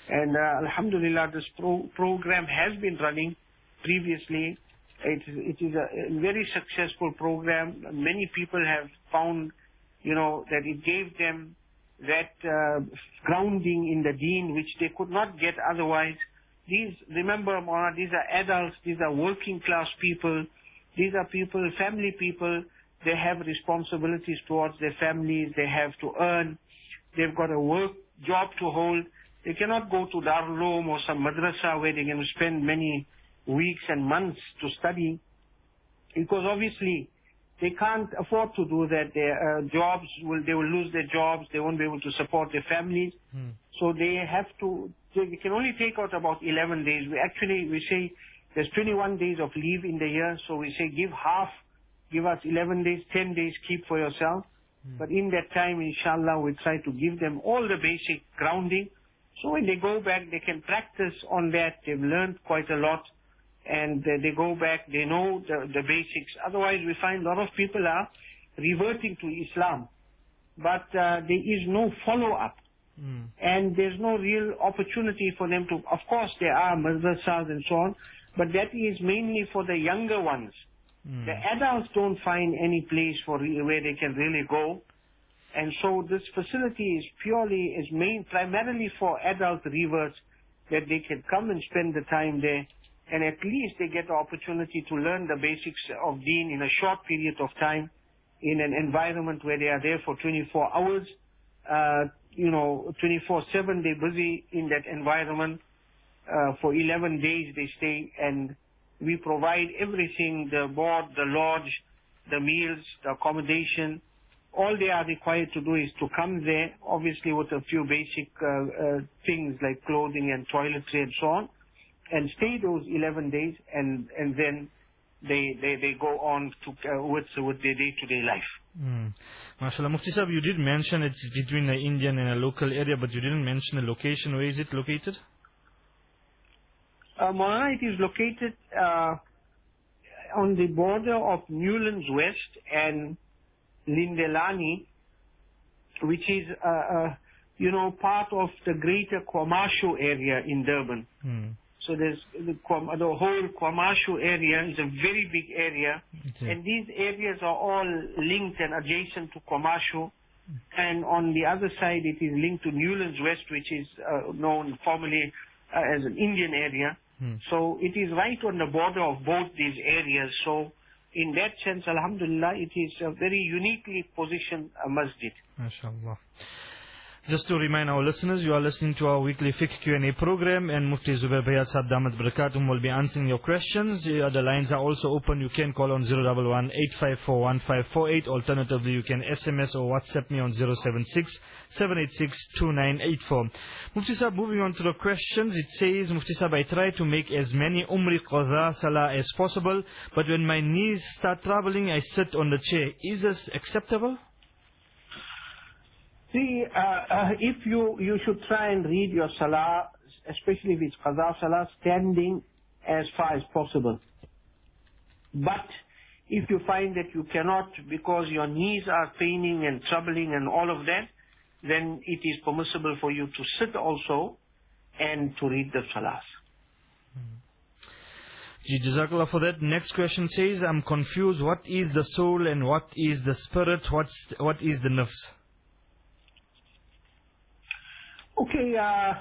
And uh, alhamdulillah, this pro program has been running previously. It, it is a very successful program. Many people have found, you know, that it gave them that uh, grounding in the deen which they could not get otherwise. These, remember, Maulana, these are adults, these are working class people, these are people, family people. They have responsibilities towards their families, they have to earn, they've got a work job to hold. They cannot go to Darul Uloom or some madrasa where they're going to spend many weeks and months to study, because obviously they can't afford to do that. Their uh, jobs will, they will lose their jobs, they won't be able to support their families. Hmm. So they have to, they can only take out about eleven days. We actually, we say there's twenty-one days of leave in the year, so we say give half, give us eleven days, ten days, keep for yourself. Hmm. But in that time, inshallah, we try to give them all the basic grounding. So when they go back, they can practice on that. They've learned quite a lot. And uh, they go back, they know the, the basics. Otherwise, we find a lot of people are reverting to Islam. But uh, there is no follow-up. Mm. And there's no real opportunity for them to... Of course, there are madrasas and so on, but that is mainly for the younger ones. Mm. The adults don't find any place for re where they can really go. And so this facility is purely, is main, primarily for adult reverts, that they can come and spend the time there. And at least they get the opportunity to learn the basics of deen in a short period of time, in an environment where they are there for twenty-four hours, uh, you know, twenty-four seven, they're busy in that environment. Uh, for eleven days they stay, and we provide everything, the board, the lodge, the meals, the accommodation. All they are required to do is to come there, obviously with a few basic uh, uh, things like clothing and toiletry and so on, and stay those eleven days, and and then they they, they go on to uh, with with their day-to-day life. Mm. MashaAllah. Mufti Sahib, you did mention it's between the Indian and a local area, but you didn't mention the location. Where is it located? Uh, Maulana, it is located uh, on the border of Newlands West and Lindelani, which is, uh, uh, you know, part of the greater KwaMashu area in Durban. Hmm. So there's the, the whole KwaMashu area is a very big area, okay. And these areas are all linked and adjacent to KwaMashu. Hmm. And on the other side, it is linked to Newlands West, which is uh, known formerly uh, as an Indian area. Hmm. So it is right on the border of both these areas. So in that sense, alhamdulillah, it is a very uniquely positioned uh, masjid. MashaAllah. Just to remind our listeners, you are listening to our weekly Fiqh Q and A program, and Mufti Zubair Bayat Sahib Damat Barakatum will be answering your questions. Uh, the lines are also open. You can call on zero one one, eight five four, one five four eight. Alternatively, you can S M S or WhatsApp me on zero seven six, seven eight six, two nine eight four. Mufti Sahib, moving on to the questions, it says, Mufti Sahib, I try to make as many Umri Qadha Salah as possible, but when my knees start troubling, I sit on the chair. Is this acceptable? See, uh, uh, if you, you should try and read your salah, especially if it's qadha salah, standing as far as possible. But if you find that you cannot because your knees are paining and troubling and all of that, then it is permissible for you to sit also and to read the salahs. Ji, Jazakallah for that. Next question says, I'm confused. What is the soul and what is the spirit? What's, what is the nafs? Okay, uh,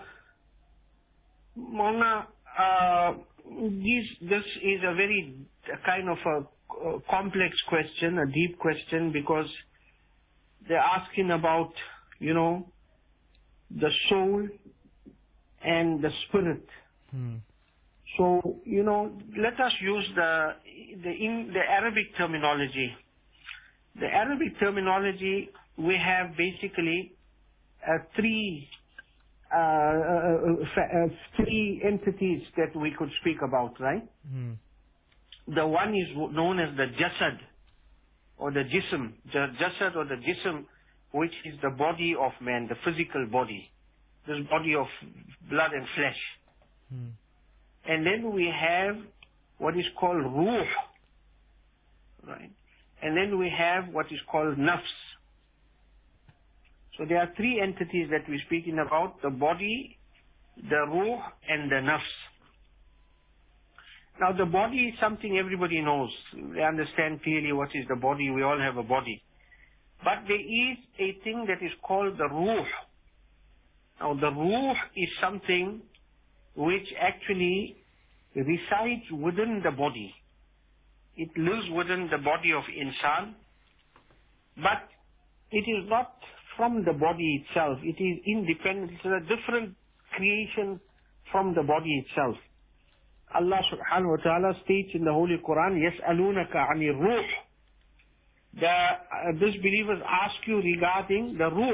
Mona, uh, this, this is a very uh, kind of a uh, complex question, a deep question, because they're asking about, you know, the soul and the spirit. Hmm. So, you know, let us use the, the, in the Arabic terminology. The Arabic terminology, we have basically uh, three Uh, uh, uh, three entities that we could speak about, right? Mm. The one is known as the jasad, or the jism, the jasad or the jism, which is the body of man, the physical body, this body of blood and flesh. Mm. And then we have what is called ruh, right? And then we have what is called nafs. So there are three entities that we're speaking about: the body, the ruh and the nafs. Now the body is something everybody knows. They understand clearly what is the body. We all have a body. But there is a thing that is called the ruh. Now the ruh is something which actually resides within the body. It lives within the body of insan, but it is not from the body itself. It is independent. It's a different creation from the body itself. Allah subhanahu wa ta'ala states in the Holy Quran, يَسْأَلُونَكَ عَنِ الرُّوحِ. The uh, disbelievers ask you regarding the ruh.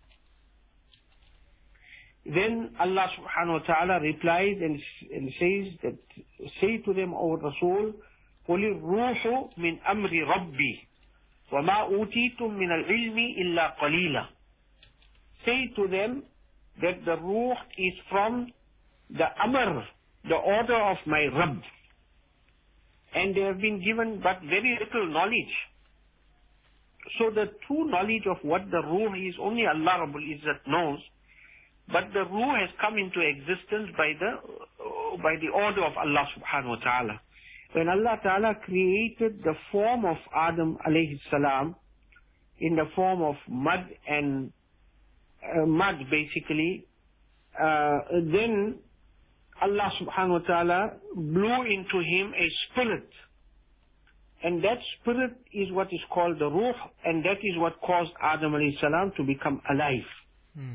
Then Allah subhanahu wa ta'ala replies and, and says that, say to them, O Rasul, قُلِ الرُّوحُ مِنْ أَمْرِ رَبِّي وَمَا أُوتِيتُم مِنَ الْعِلْمِ إِلَّا قَلِيلًا. Say to them that the ruh is from the amr, the order of my Rabb. And they have been given but very little knowledge. So the true knowledge of what the ruh is, only Allah Rabbul Izzat knows. But the ruh has come into existence by the uh, by the order of Allah subhanahu wa ta'ala. When Allah ta'ala created the form of Adam alayhi salam in the form of mud and uh, mud basically, uh, then Allah subhanahu wa ta'ala blew into him a spirit. And that spirit is what is called the ruh, and that is what caused Adam alayhi salam to become alive. Hmm.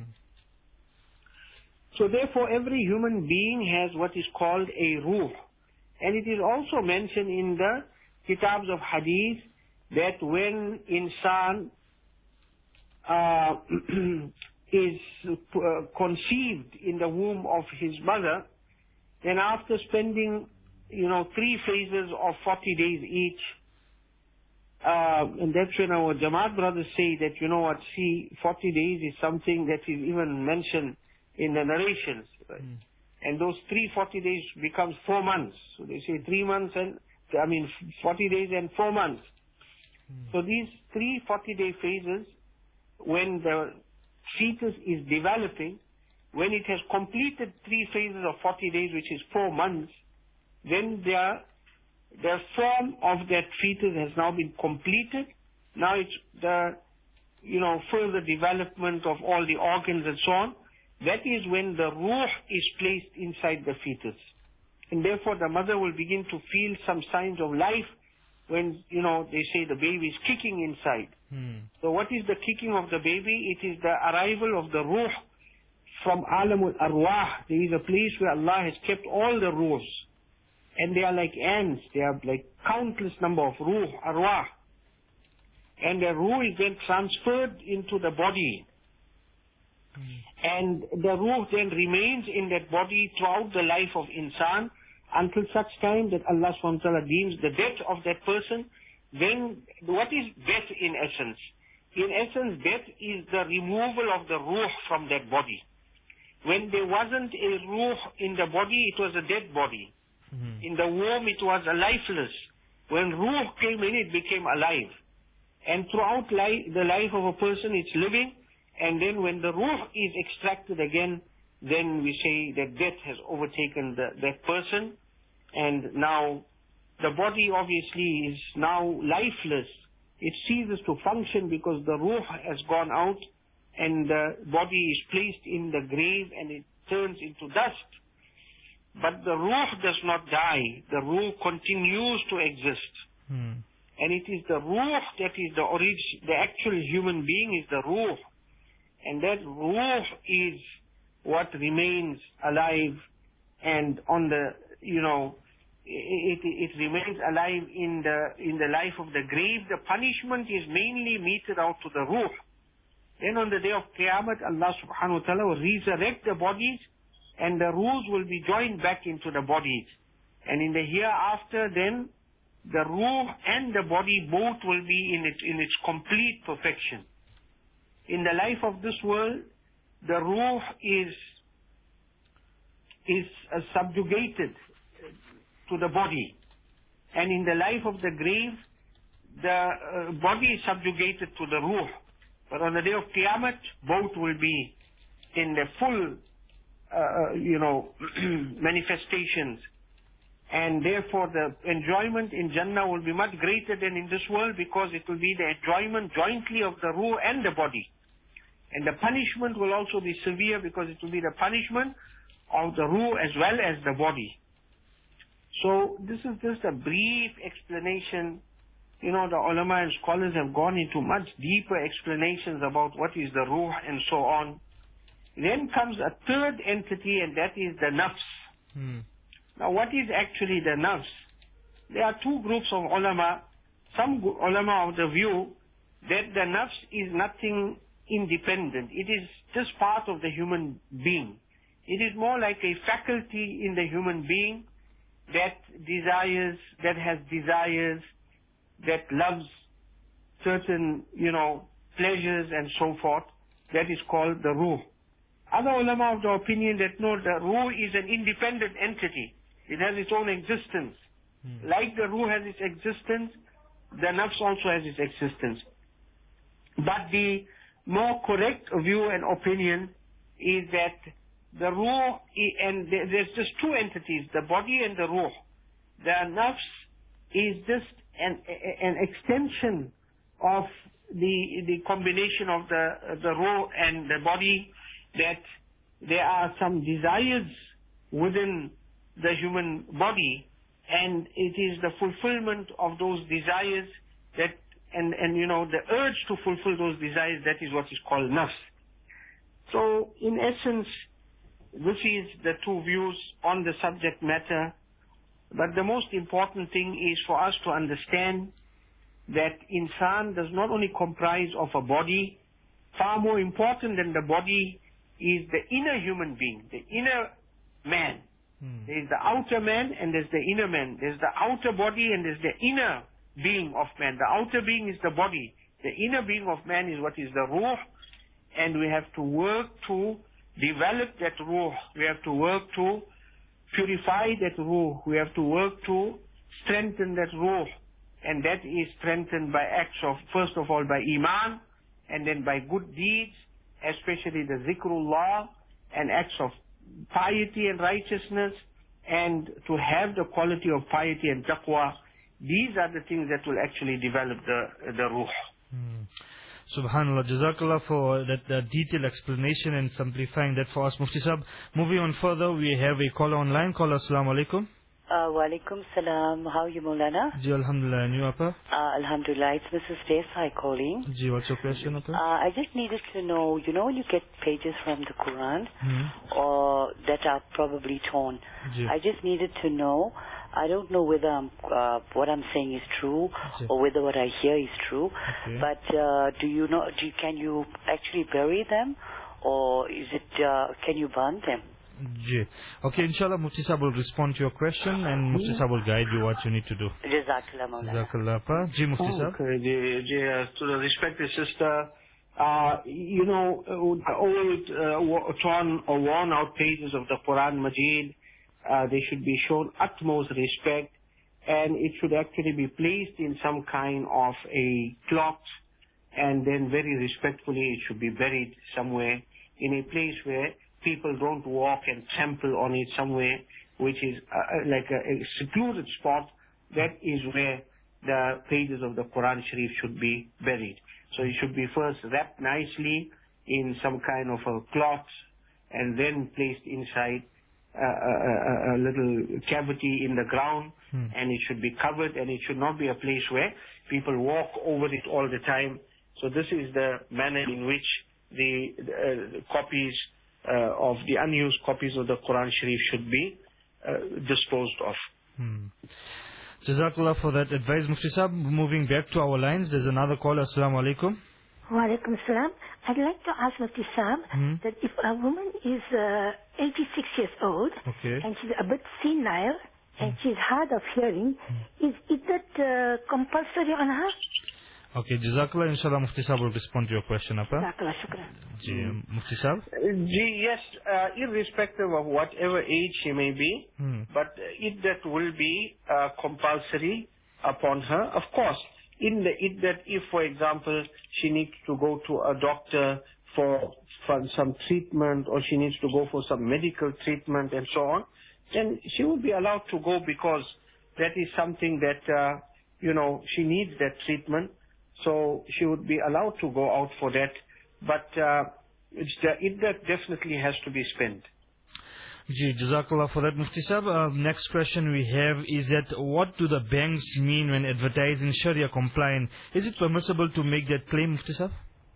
So therefore every human being has what is called a ruh. And it is also mentioned in the kitabs of hadith that when insan uh, is uh, conceived in the womb of his mother, then after spending, you know, three phases of forty days each, uh, and that's when our Jamaat brothers say that, you know what, see, forty days is something that is even mentioned in the narrations, right? Mm. And those three forty days becomes four months. So they say three months and, I mean, forty days and four months. Mm. So these three forty-day phases, when the fetus is developing, when it has completed three phases of forty days, which is four months, then the, the form of that fetus has now been completed. Now it's the, you know, further development of all the organs and so on. That is when the ruh is placed inside the fetus. And therefore the mother will begin to feel some signs of life when, you know, they say the baby is kicking inside. Hmm. So what is the kicking of the baby? It is the arrival of the ruh from Alamul Arwah. There is a place where Allah has kept all the ruhs. And they are like ants. They are like countless number of ruh, arwah. And the ruh is then transferred into the body. And the ruh then remains in that body throughout the life of insan until such time that Allah subhanahu wa ta'ala deems the death of that person. Then what is death in essence? In essence, death is the removal of the ruh from that body. When there wasn't a ruh in the body, it was a dead body. Mm-hmm. In the womb, it was a lifeless. When ruh came in, it became alive. And throughout li- the life of a person, it's living. And then when the ruh is extracted again, then we say that death has overtaken the, that person. And now the body obviously is now lifeless. It ceases to function because the ruh has gone out and the body is placed in the grave and it turns into dust. But the ruh does not die. The ruh continues to exist. Hmm. And it is the ruh that is the origin, the actual human being is the ruh. And that ruh is what remains alive and on the, you know, it, it, it remains alive in the, in the life of the grave. The punishment is mainly meted out to the ruh. Then on the day of Qiyamah, Allah subhanahu wa ta'ala will resurrect the bodies and the ruhs will be joined back into the bodies. And in the hereafter then, the ruh and the body both will be in its, in its complete perfection. In the life of this world, the ruh is, is uh, subjugated to the body. And in the life of the grave, the uh, body is subjugated to the ruh. But on the day of Qiyamah, both will be in the full uh, you know, manifestations. And therefore the enjoyment in Jannah will be much greater than in this world, because it will be the enjoyment jointly of the ruh and the body. And the punishment will also be severe, because it will be the punishment of the ruh as well as the body. So this is just a brief explanation. You know, the ulama and scholars have gone into much deeper explanations about what is the ruh and so on. Then comes a third entity, and that is the nafs. Hmm. Now, what is actually the nafs? There are two groups of ulama. Some ulama of the view that the nafs is nothing independent. It is just part of the human being. It is more like a faculty in the human being that desires, that has desires, that loves certain, you know, pleasures and so forth. That is called the ruh. Other ulama of the opinion that no, the ruh is an independent entity. It has its own existence. Hmm. Like the ruh has its existence, the nafs also has its existence. But the more correct view and opinion is that the ruh, and there's just two entities, the body and the ruh. The nafs is just an, an extension of the, the combination of the, the ruh and the body, that there are some desires within the human body, and it is the fulfillment of those desires that, and, and you know, the urge to fulfill those desires, that is what is called nafs. So, in essence, this is the two views on the subject matter. But the most important thing is for us to understand that insan does not only comprise of a body. Far more important than the body is the inner human being, the inner man. Hmm. There is the outer man and there's the inner man. There's the outer body and there's the inner being of man. The outer being is the body. The inner being of man is what is the ruh. And we have to work to develop that ruh. We have to work to purify that ruh. We have to work to strengthen that ruh. And that is strengthened by acts of, first of all, by iman, and then by good deeds, especially the zikrullah, and acts of piety and righteousness, and to have the quality of piety and taqwa. These are the things that will actually develop the, the ruh. Hmm. Subhanallah, Jazakallah for that, that detailed explanation and simplifying that for us, Mufti Sahib. Moving on further, we have a caller online. Caller, Assalamu alaikum. Uh, wa alaikum salam. How are you, Maulana? Ji, alhamdulillah. And you, Appa? Uh, alhamdulillah. It's Missus Desai calling. Ji, what's your question, Appa? Uh, I just needed to know, you know when you get pages from the Quran, hmm. or that are probably torn, Ji. I just needed to know, I don't know whether I'm, uh, what I'm saying is true, Ji. or whether what I hear is true, okay. but uh, do you know, do you, can you actually bury them, or is it, uh, can you burn them? Ji. Okay, inshallah, Mufti Sahib will respond to your question, and Mufti Sahib will guide you what you need to do. Jazakallah, Maulana. Jazakallah, Appa. Ji, Mufti Sahib. Okay, the, the, uh, to the respected sister, uh, you know, uh, old, uh, torn or worn out pages of the Quran Majid, uh, they should be shown utmost respect, and it should actually be placed in some kind of a cloth, and then very respectfully it should be buried somewhere in a place where people don't walk and trample on it, somewhere which is uh, like a, a secluded spot. That is where the pages of the Quran Sharif should be buried. So it should be first wrapped nicely in some kind of a cloth, and then placed inside a, a, a little cavity in the ground, hmm. and it should be covered, and it should not be a place where people walk over it all the time. So this is the manner in which the, the uh, copies uh, of the unused copies of the Quran Sharif should be uh, disposed of. Hmm. Jazakallah for that advice, Mufti Sahib. Moving back to our lines, there's another caller. Assalamu alaikum. Wa alaikum salam. I'd like to ask Mufti Sahib hmm. that if a woman is uh, eighty-six years old, okay. and she's a bit senile, and hmm. she's hard of hearing, hmm. is, is that uh, compulsory on her? Okay, Jazakallah. Inshallah, Mufti Sahib will respond to your question, Appa. Jazakallah, shukran. Ji, Mufti Sahib? Ji, yes, uh, irrespective of whatever age she may be, hmm. but it that will be uh, compulsory upon her. Of course, in the it that if, for example, she needs to go to a doctor for for some treatment, or she needs to go for some medical treatment and so on, then she would be allowed to go, because that is something that, uh, you know, she needs that treatment. So she would be allowed to go out for that. But uh, it's the, it that definitely has to be spent. Ji, Jazakallah for that, Mufti Sahib. Uh, next question we have is that what do the banks mean when advertising Sharia compliant? Is it permissible to make that claim, Mufti Sahib?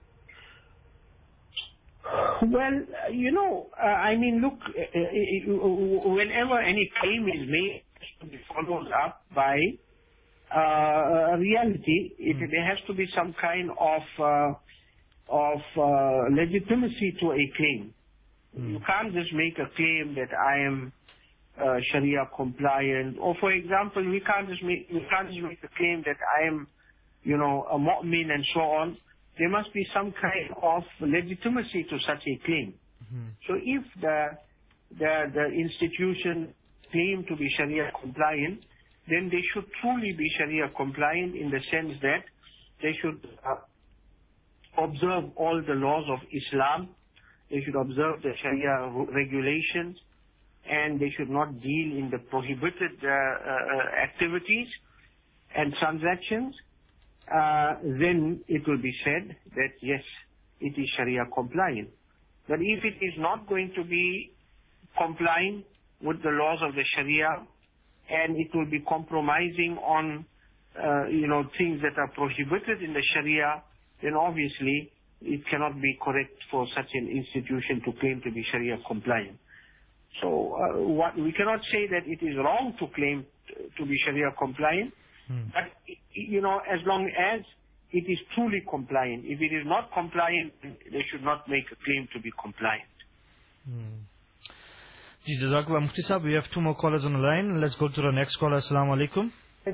Well, you know, uh, I mean, look, uh, uh, whenever any claim is made, it has to be followed up by uh, a reality. It, mm. There has to be some kind of uh, of uh, legitimacy to a claim. Mm. You can't just make a claim that I am uh, Sharia compliant, or for example, we can't just make we can't just make a claim that I am, you know, a mu'min and so on. There must be some kind of legitimacy to such a claim. Mm-hmm. So if the, the the institution claim to be Sharia compliant, then they should truly be Sharia compliant in the sense that they should uh, observe all the laws of Islam, they should observe the Sharia regulations, and they should not deal in the prohibited uh, uh, activities and transactions. Uh, then it will be said that yes, it is Sharia compliant. But if it is not going to be complying with the laws of the Sharia, and it will be compromising on, uh, you know, things that are prohibited in the Sharia, then obviously it cannot be correct for such an institution to claim to be Sharia compliant. So uh, what, we cannot say that it is wrong to claim to be Sharia compliant. Hmm. But, you know, as long as it is truly compliant. If it is not compliant, they should not make a claim to be compliant. Hmm. Ji, Jazakallah. Mufti Sahib, we have two more callers on the line. Let's go to the next caller. Assalamu alaikum.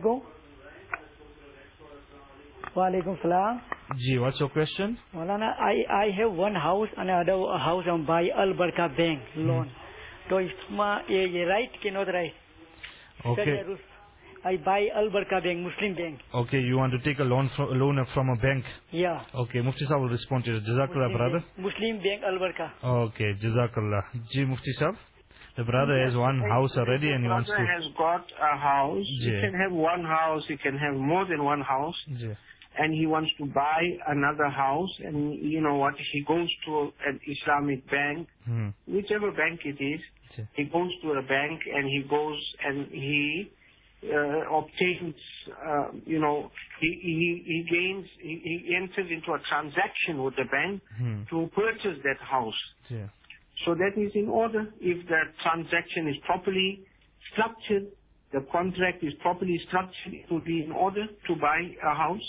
Wa alaikum salam. Ji, what's your question? Maulana, I, I have one house and another house on by Al Baraka Bank loan. Hmm. So, it's my, right, cannot right. Okay. I buy Al Baraka Bank, Muslim bank. Okay, you want to take a loan from, a loan from a bank? Yeah. Okay, Mufti Sahib will respond to you. Jazakallah, Muslim brother. Bank, Muslim Bank, Al Baraka. Okay, Jazakallah. Ji, Mufti Sahib, the brother has one house already and he wants to... The brother has got a house. Ji. He can have one house, he can have more than one house. Ji. And he wants to buy another house, and you know what, he goes to an Islamic bank, hmm. whichever bank it is, Ji. He goes to a bank and he goes and he... Uh, obtains, uh, you know, he, he, he gains, he, he enters into a transaction with the bank hmm. to purchase that house. Yeah. So that is in order. If the transaction is properly structured, the contract is properly structured, it will be in order to buy a house.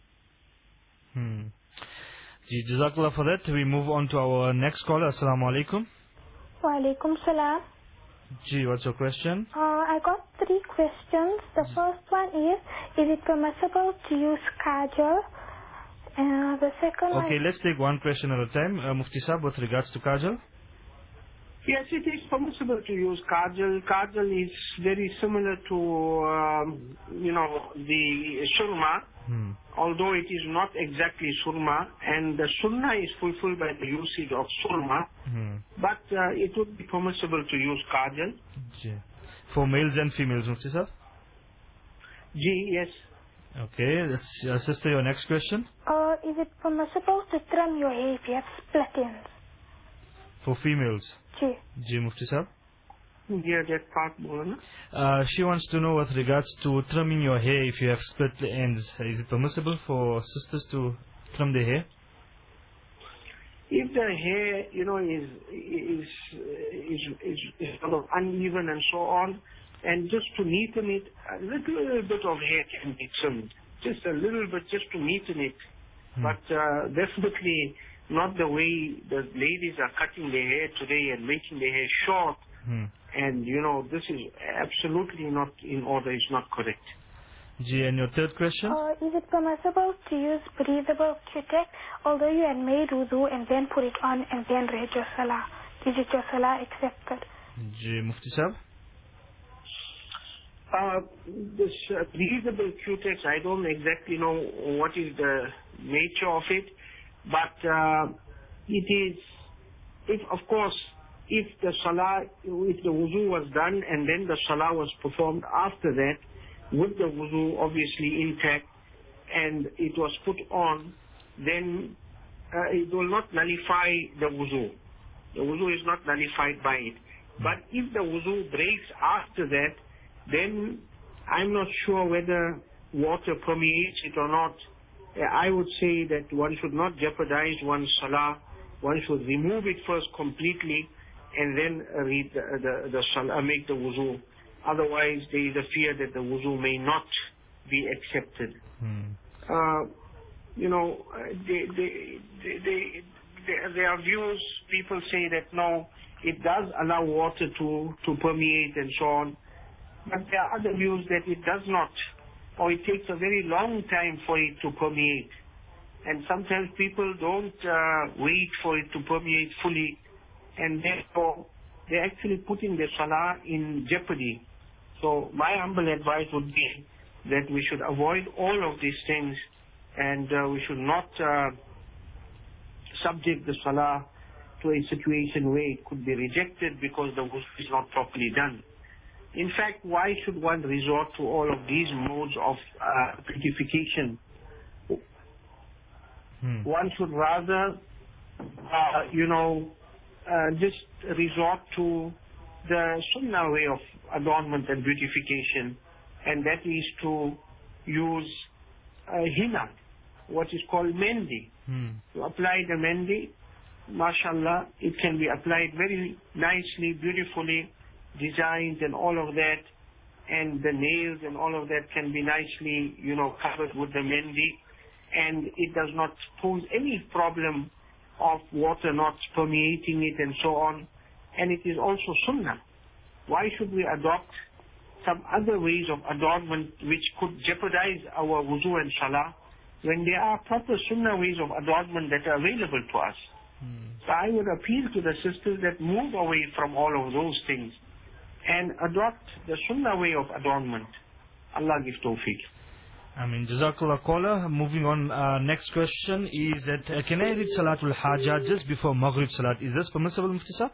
Hmm. Jazakallah for that. We move on to our next caller. Assalamu alaikum. Wa alaikum salam. Gee, what's your question? Uh, I got three questions. The first one is, is it permissible to use kajal? Uh, the second one... Okay, let's take one question at a time. Uh, Mufti Sahib, with regards to kajal? Yes, it is permissible to use kajal. Kajal is very similar to, um, you know, the surma, hmm. although it is not exactly surma, and the sunnah is fulfilled by the usage of surma, hmm. but uh, it would be permissible to use kajal. Yeah. For males and females, Mufti Sahib? Ji, yes. Okay, uh, sister, your next question? Uh, is it permissible to trim your hair if you have split ends? For females? Ji. Ji, Mufti Sahib? Yeah, that part, Maulana. Uh, she wants to know with regards to trimming your hair if you have split the ends. Is it permissible for sisters to trim their hair? If the hair, you know, is is is is, is sort of uneven and so on, and just to neaten it, a little bit of hair can be trimmed. Just a little bit, just to neaten it. Hmm. But uh, definitely not the way the ladies are cutting their hair today and making their hair short. Hmm. And, you know, this is absolutely not in order, it's not correct. Ji, and your third question? Uh, is it permissible to use breathable Q-tech, although you had made wudu and then put it on and then read your salah? Is it your salah accepted? Ji, Mufti Sahib? Uh, this uh, breathable Q-tech, I don't exactly know what is the nature of it, but uh, it is if, of course, if the salah, if the wuzu was done and then the salah was performed after that, with the wuzu obviously intact, and it was put on, then uh, it will not nullify the wuzu. The wuzu is not nullified by it. But if the wuzu breaks after that, then I'm not sure whether water permeates it or not. Uh, I would say that one should not jeopardize one's salah. One should remove it first completely and then uh, read the, the, the salah, make the wuzu. Otherwise, there is a fear that the wuzu may not be accepted. Hmm. Uh, you know, they, they, they, they, they, there are views, people say that no, it does allow water to, to permeate and so on. But there are other views that it does not, or it takes a very long time for it to permeate. And sometimes people don't uh, wait for it to permeate fully, and therefore they're actually putting their salah in jeopardy. So my humble advice would be that we should avoid all of these things, and uh, we should not uh, subject the salah to a situation where it could be rejected because the wuzu is not properly done. In fact, why should one resort to all of these modes of uh, purification? Hmm. One should rather, uh, you know, uh, just resort to the sunnah way of adornment and beautification, and that is to use uh, henna, what is called mendi. Hmm. To apply the mendi, mashallah, it can be applied very nicely, beautifully designed and all of that, and the nails and all of that can be nicely, you know, covered with the mendi, and it does not pose any problem of water not permeating it and so on, and it is also sunnah. Why should we adopt some other ways of adornment which could jeopardize our wuzu and salah when there are proper sunnah ways of adornment that are available to us? Hmm. So I would appeal to the sisters that move away from all of those things and adopt the sunnah way of adornment. Allah give tawfiq. I mean, Jazakallah caller. Moving on, uh, next question is that uh, can I read Salatul Hajjah just before Maghrib Salat? Is this permissible, Mufti Sahib?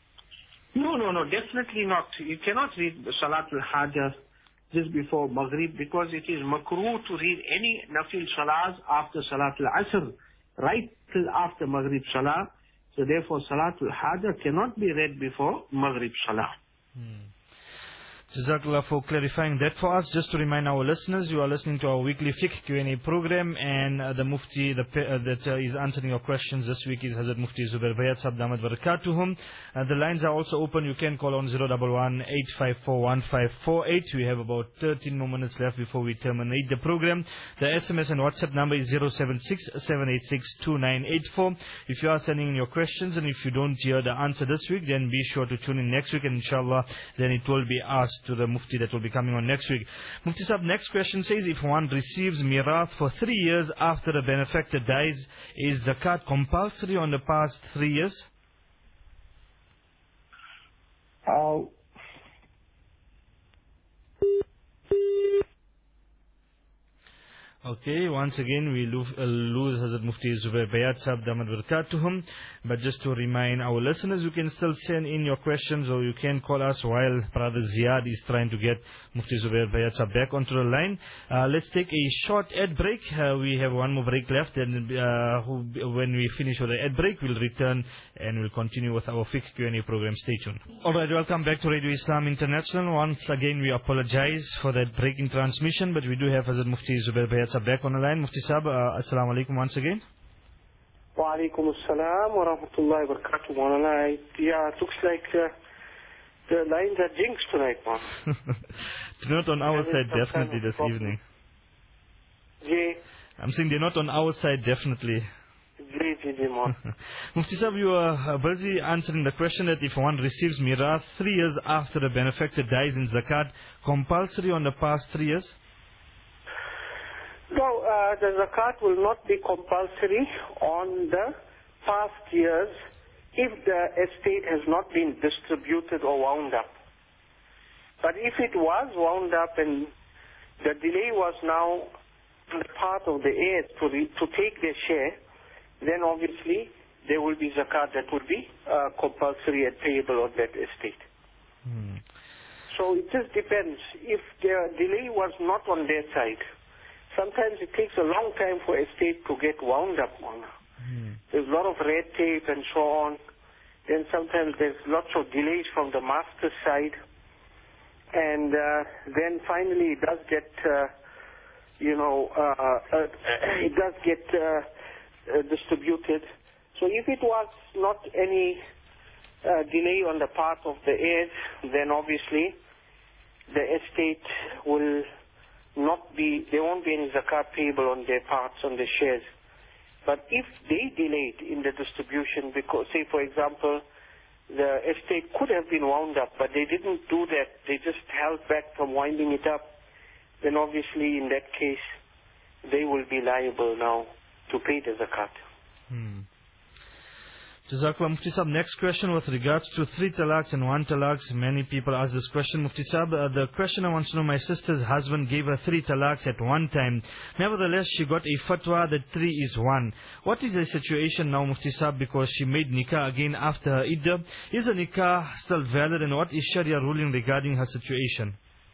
No, no, no, definitely not. You cannot read Salatul Hajjah just before Maghrib because it is makruh to read any nafil salahs after Salatul Asr, right till after Maghrib Salah. So therefore Salatul Hajjah cannot be read before Maghrib Salah. Hmm. Jazakallah for clarifying that for us. Just to remind our listeners, you are listening to our weekly Fiqh Q and A program, and uh, the Mufti the, uh, that uh, is answering your questions this week is Hazrat Mufti Zubair Bayat Sahib Damat Barakatuhum. Uh, the lines are also open. You can call on zero one one, eight five four, one five four eight. We have about thirteen more minutes left before we terminate the program. The S M S and WhatsApp number is zero seven six, seven eight six, two nine eight four. If you are sending in your questions and if you don't hear the answer this week, then be sure to tune in next week, and inshallah then it will be asked to the Mufti that will be coming on next week. Mufti Sahib, next question says, if one receives mirath for three years after the benefactor dies, is zakat compulsory on the past three years? Uh, Okay, once again we lose, uh, lose Hazrat Mufti Zubair Bayat Sahib Damat Barakatuhum. But just to remind our listeners, you can still send in your questions, or you can call us while Brother Ziad is trying to get Mufti Zubair Bayat Sahib back onto the line. Uh, let's take a short ad break. Uh, we have one more break left, and uh, who, when we finish with the ad break, we'll return and we'll continue with our Fiqh Q and A program. Stay tuned. Alright, welcome back to Radio Islam International. Once again, we apologize for that breaking transmission, but we do have Hazrat Mufti Zubair Bayat Sahib back on the line. Mufti Sahib, uh, Assalamu alaikum once again. Wa alaikum assalam wa rahmatullahi wa barakatuh. Yeah, it looks like uh, the lines are jinxed tonight, man. It's not on our side, definitely, this problem. evening. Yeah. I'm saying they're not on our side, definitely. Mufti Sahib, you are busy answering the question that if one receives mirath three years after the benefactor dies, in zakat compulsory on the past three years? No, uh, the zakat will not be compulsory on the past years if the estate has not been distributed or wound up. But if it was wound up and the delay was now on the part of the heirs to, re to take their share, then obviously there will be zakat that would be uh, compulsory and payable on that estate. Hmm. So it just depends. If the delay was not on their side, sometimes it takes a long time for estate to get wound up on. Hmm. There's a lot of red tape and so on. Then sometimes there's lots of delays from the master's side. And uh, then finally it does get, uh, you know, uh, uh, it does get uh, uh, distributed. So if it was not any uh, delay on the part of the heirs, then obviously the estate will not be, there won't be any zakat payable on their parts, on their shares. But if they delayed in the distribution, because, say for example, the estate could have been wound up, but they didn't do that, they just held back from winding it up, then obviously in that case, they will be liable now to pay the zakat. Hmm. Jazakallah. Mufti Sahib, next question with regards to three talaqs and one talaqs. Many people ask this question. Mufti Sahib, uh, the questioner wants to know, my sister's husband gave her three talaqs at one time. Nevertheless, she got a fatwa that three is one. What is the situation now, Mufti Sahib, because she made nikah again after her iddah? Is the nikah still valid, and what is Sharia ruling regarding her situation?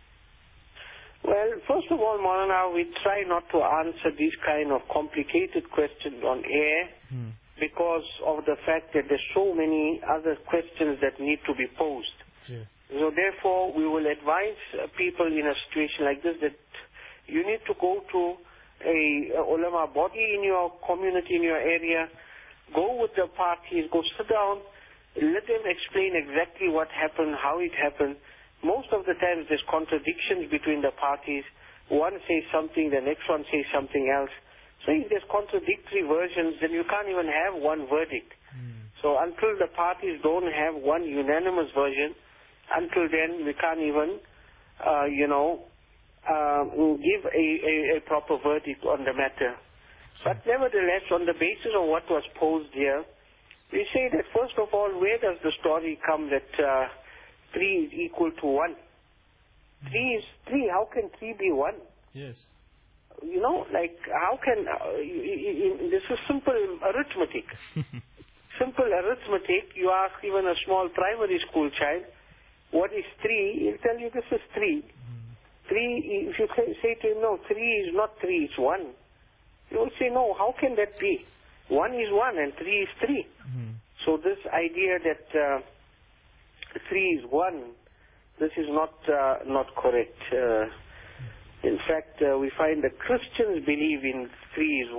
Well, first of all, Maulana, we try not to answer these kind of complicated questions on air. Hmm. Because of the fact that there's so many other questions that need to be posed. Yeah. So therefore, we will advise uh, people in a situation like this that you need to go to a, a ulama body in your community, in your area, go with the parties, go sit down, let them explain exactly what happened, how it happened. Most of the times there's contradictions between the parties. One says something, the next one says something else. So if there's contradictory versions, then you can't even have one verdict. Mm. So until the parties don't have one unanimous version, until then we can't even, uh, you know, uh, give a, a, a proper verdict on the matter. But nevertheless, on the basis of what was posed here, we say that first of all, where does the story come that uh, three is equal to one? Mm. Three is three. How can three be one? Yes. You know, like, how can, uh, you, you, this is simple arithmetic. Simple arithmetic, you ask even a small primary school child, what is three? He'll tell you this is three. Mm. Three, if you say to him, no, three is not three, it's one. He will say, no, how can that be? One is one and three is three. Mm. So this idea that uh, three is one, this is not, uh, not correct. Uh, In fact, uh, we find that Christians believe in three is,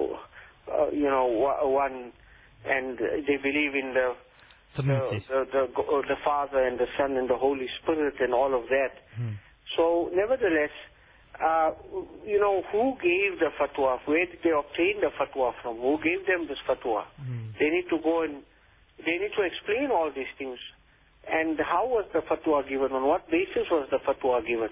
uh, you know, one, and they believe in the the, the, the, the Father and the Son and the Holy Spirit and all of that. Hmm. So, nevertheless, uh, you know, who gave the fatwa? Where did they obtain the fatwa from? Who gave them this fatwa? Hmm. They need to go and, they need to explain all these things. And how was the fatwa given? On what basis was the fatwa given?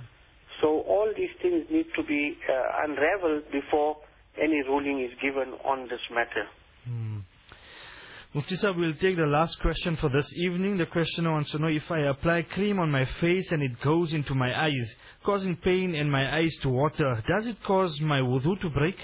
So all these things need to be uh, unraveled before any ruling is given on this matter. Hmm. Mufti Sahib, we'll take the last question for this evening. The questioner wants to know, if I apply cream on my face and it goes into my eyes, causing pain and my eyes to water, does it cause my wudu to break?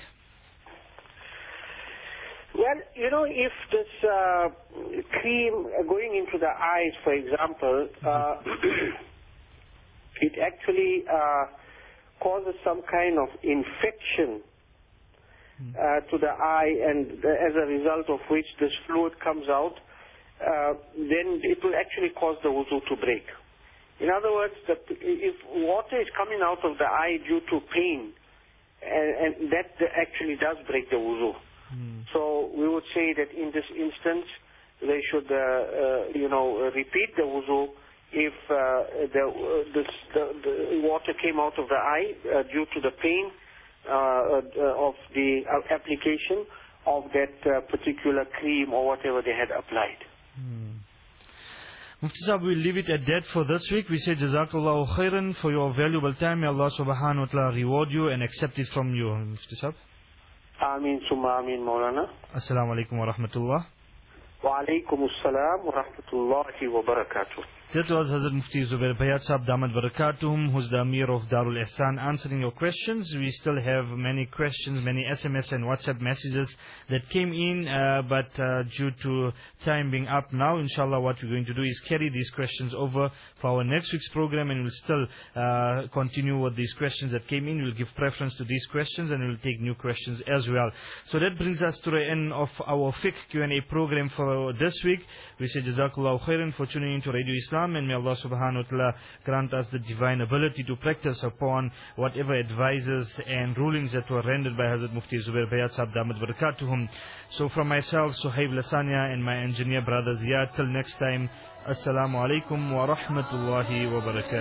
Well, you know, if this uh, cream going into the eyes, for example, uh, it actually uh, causes some kind of infection uh, to the eye, and as a result of which this fluid comes out, uh, then it will actually cause the wuzu to break. In other words, the, if water is coming out of the eye due to pain, and, and that actually does break the wuzu. Mm. So we would say that in this instance, they should, uh, uh, you know, repeat the wuzu if uh, the, uh, this, the, the water came out of the eye uh, due to the pain uh, uh, of the uh, application of that uh, particular cream or whatever they had applied. Hmm. Mufti Sahib, we'll leave it at that for this week. We say Jazakallahu khairan for your valuable time. May Allah subhanahu wa ta'ala reward you and accept it from you, Mufti Sahib. Ameen summa ameen, Maulana. Assalamu alaikum wa rahmatullah. Wa alaikum assalam wa rahmatullahi wa barakatuh. That was Hazrat Mufti Zubair Bhayat Sahab Damat Barakatuhum, who's the Amir of Darul Ihsan, answering your questions. We still have many questions, many S M S and WhatsApp messages that came in, uh, but uh, due to time being up now, inshallah, what we're going to do is carry these questions over for our next week's program, and we'll still uh, continue with these questions that came in. We'll give preference to these questions, and we'll take new questions as well. So that brings us to the end of our fiqh Q and A program for this week. We say Jazakallahu khairan for tuning into Radio Islam, and may Allah subhanahu wa ta'ala grant us the divine ability to practice upon whatever advices and rulings that were rendered by Hazrat Mufti Zubair Bhayat Sahab Damat Barakatuhum. So from myself, Suhaib Lasania, and my engineer brother Ziyad, till next time, Assalamu alaikum wa rahmatullahi wa barakatuh.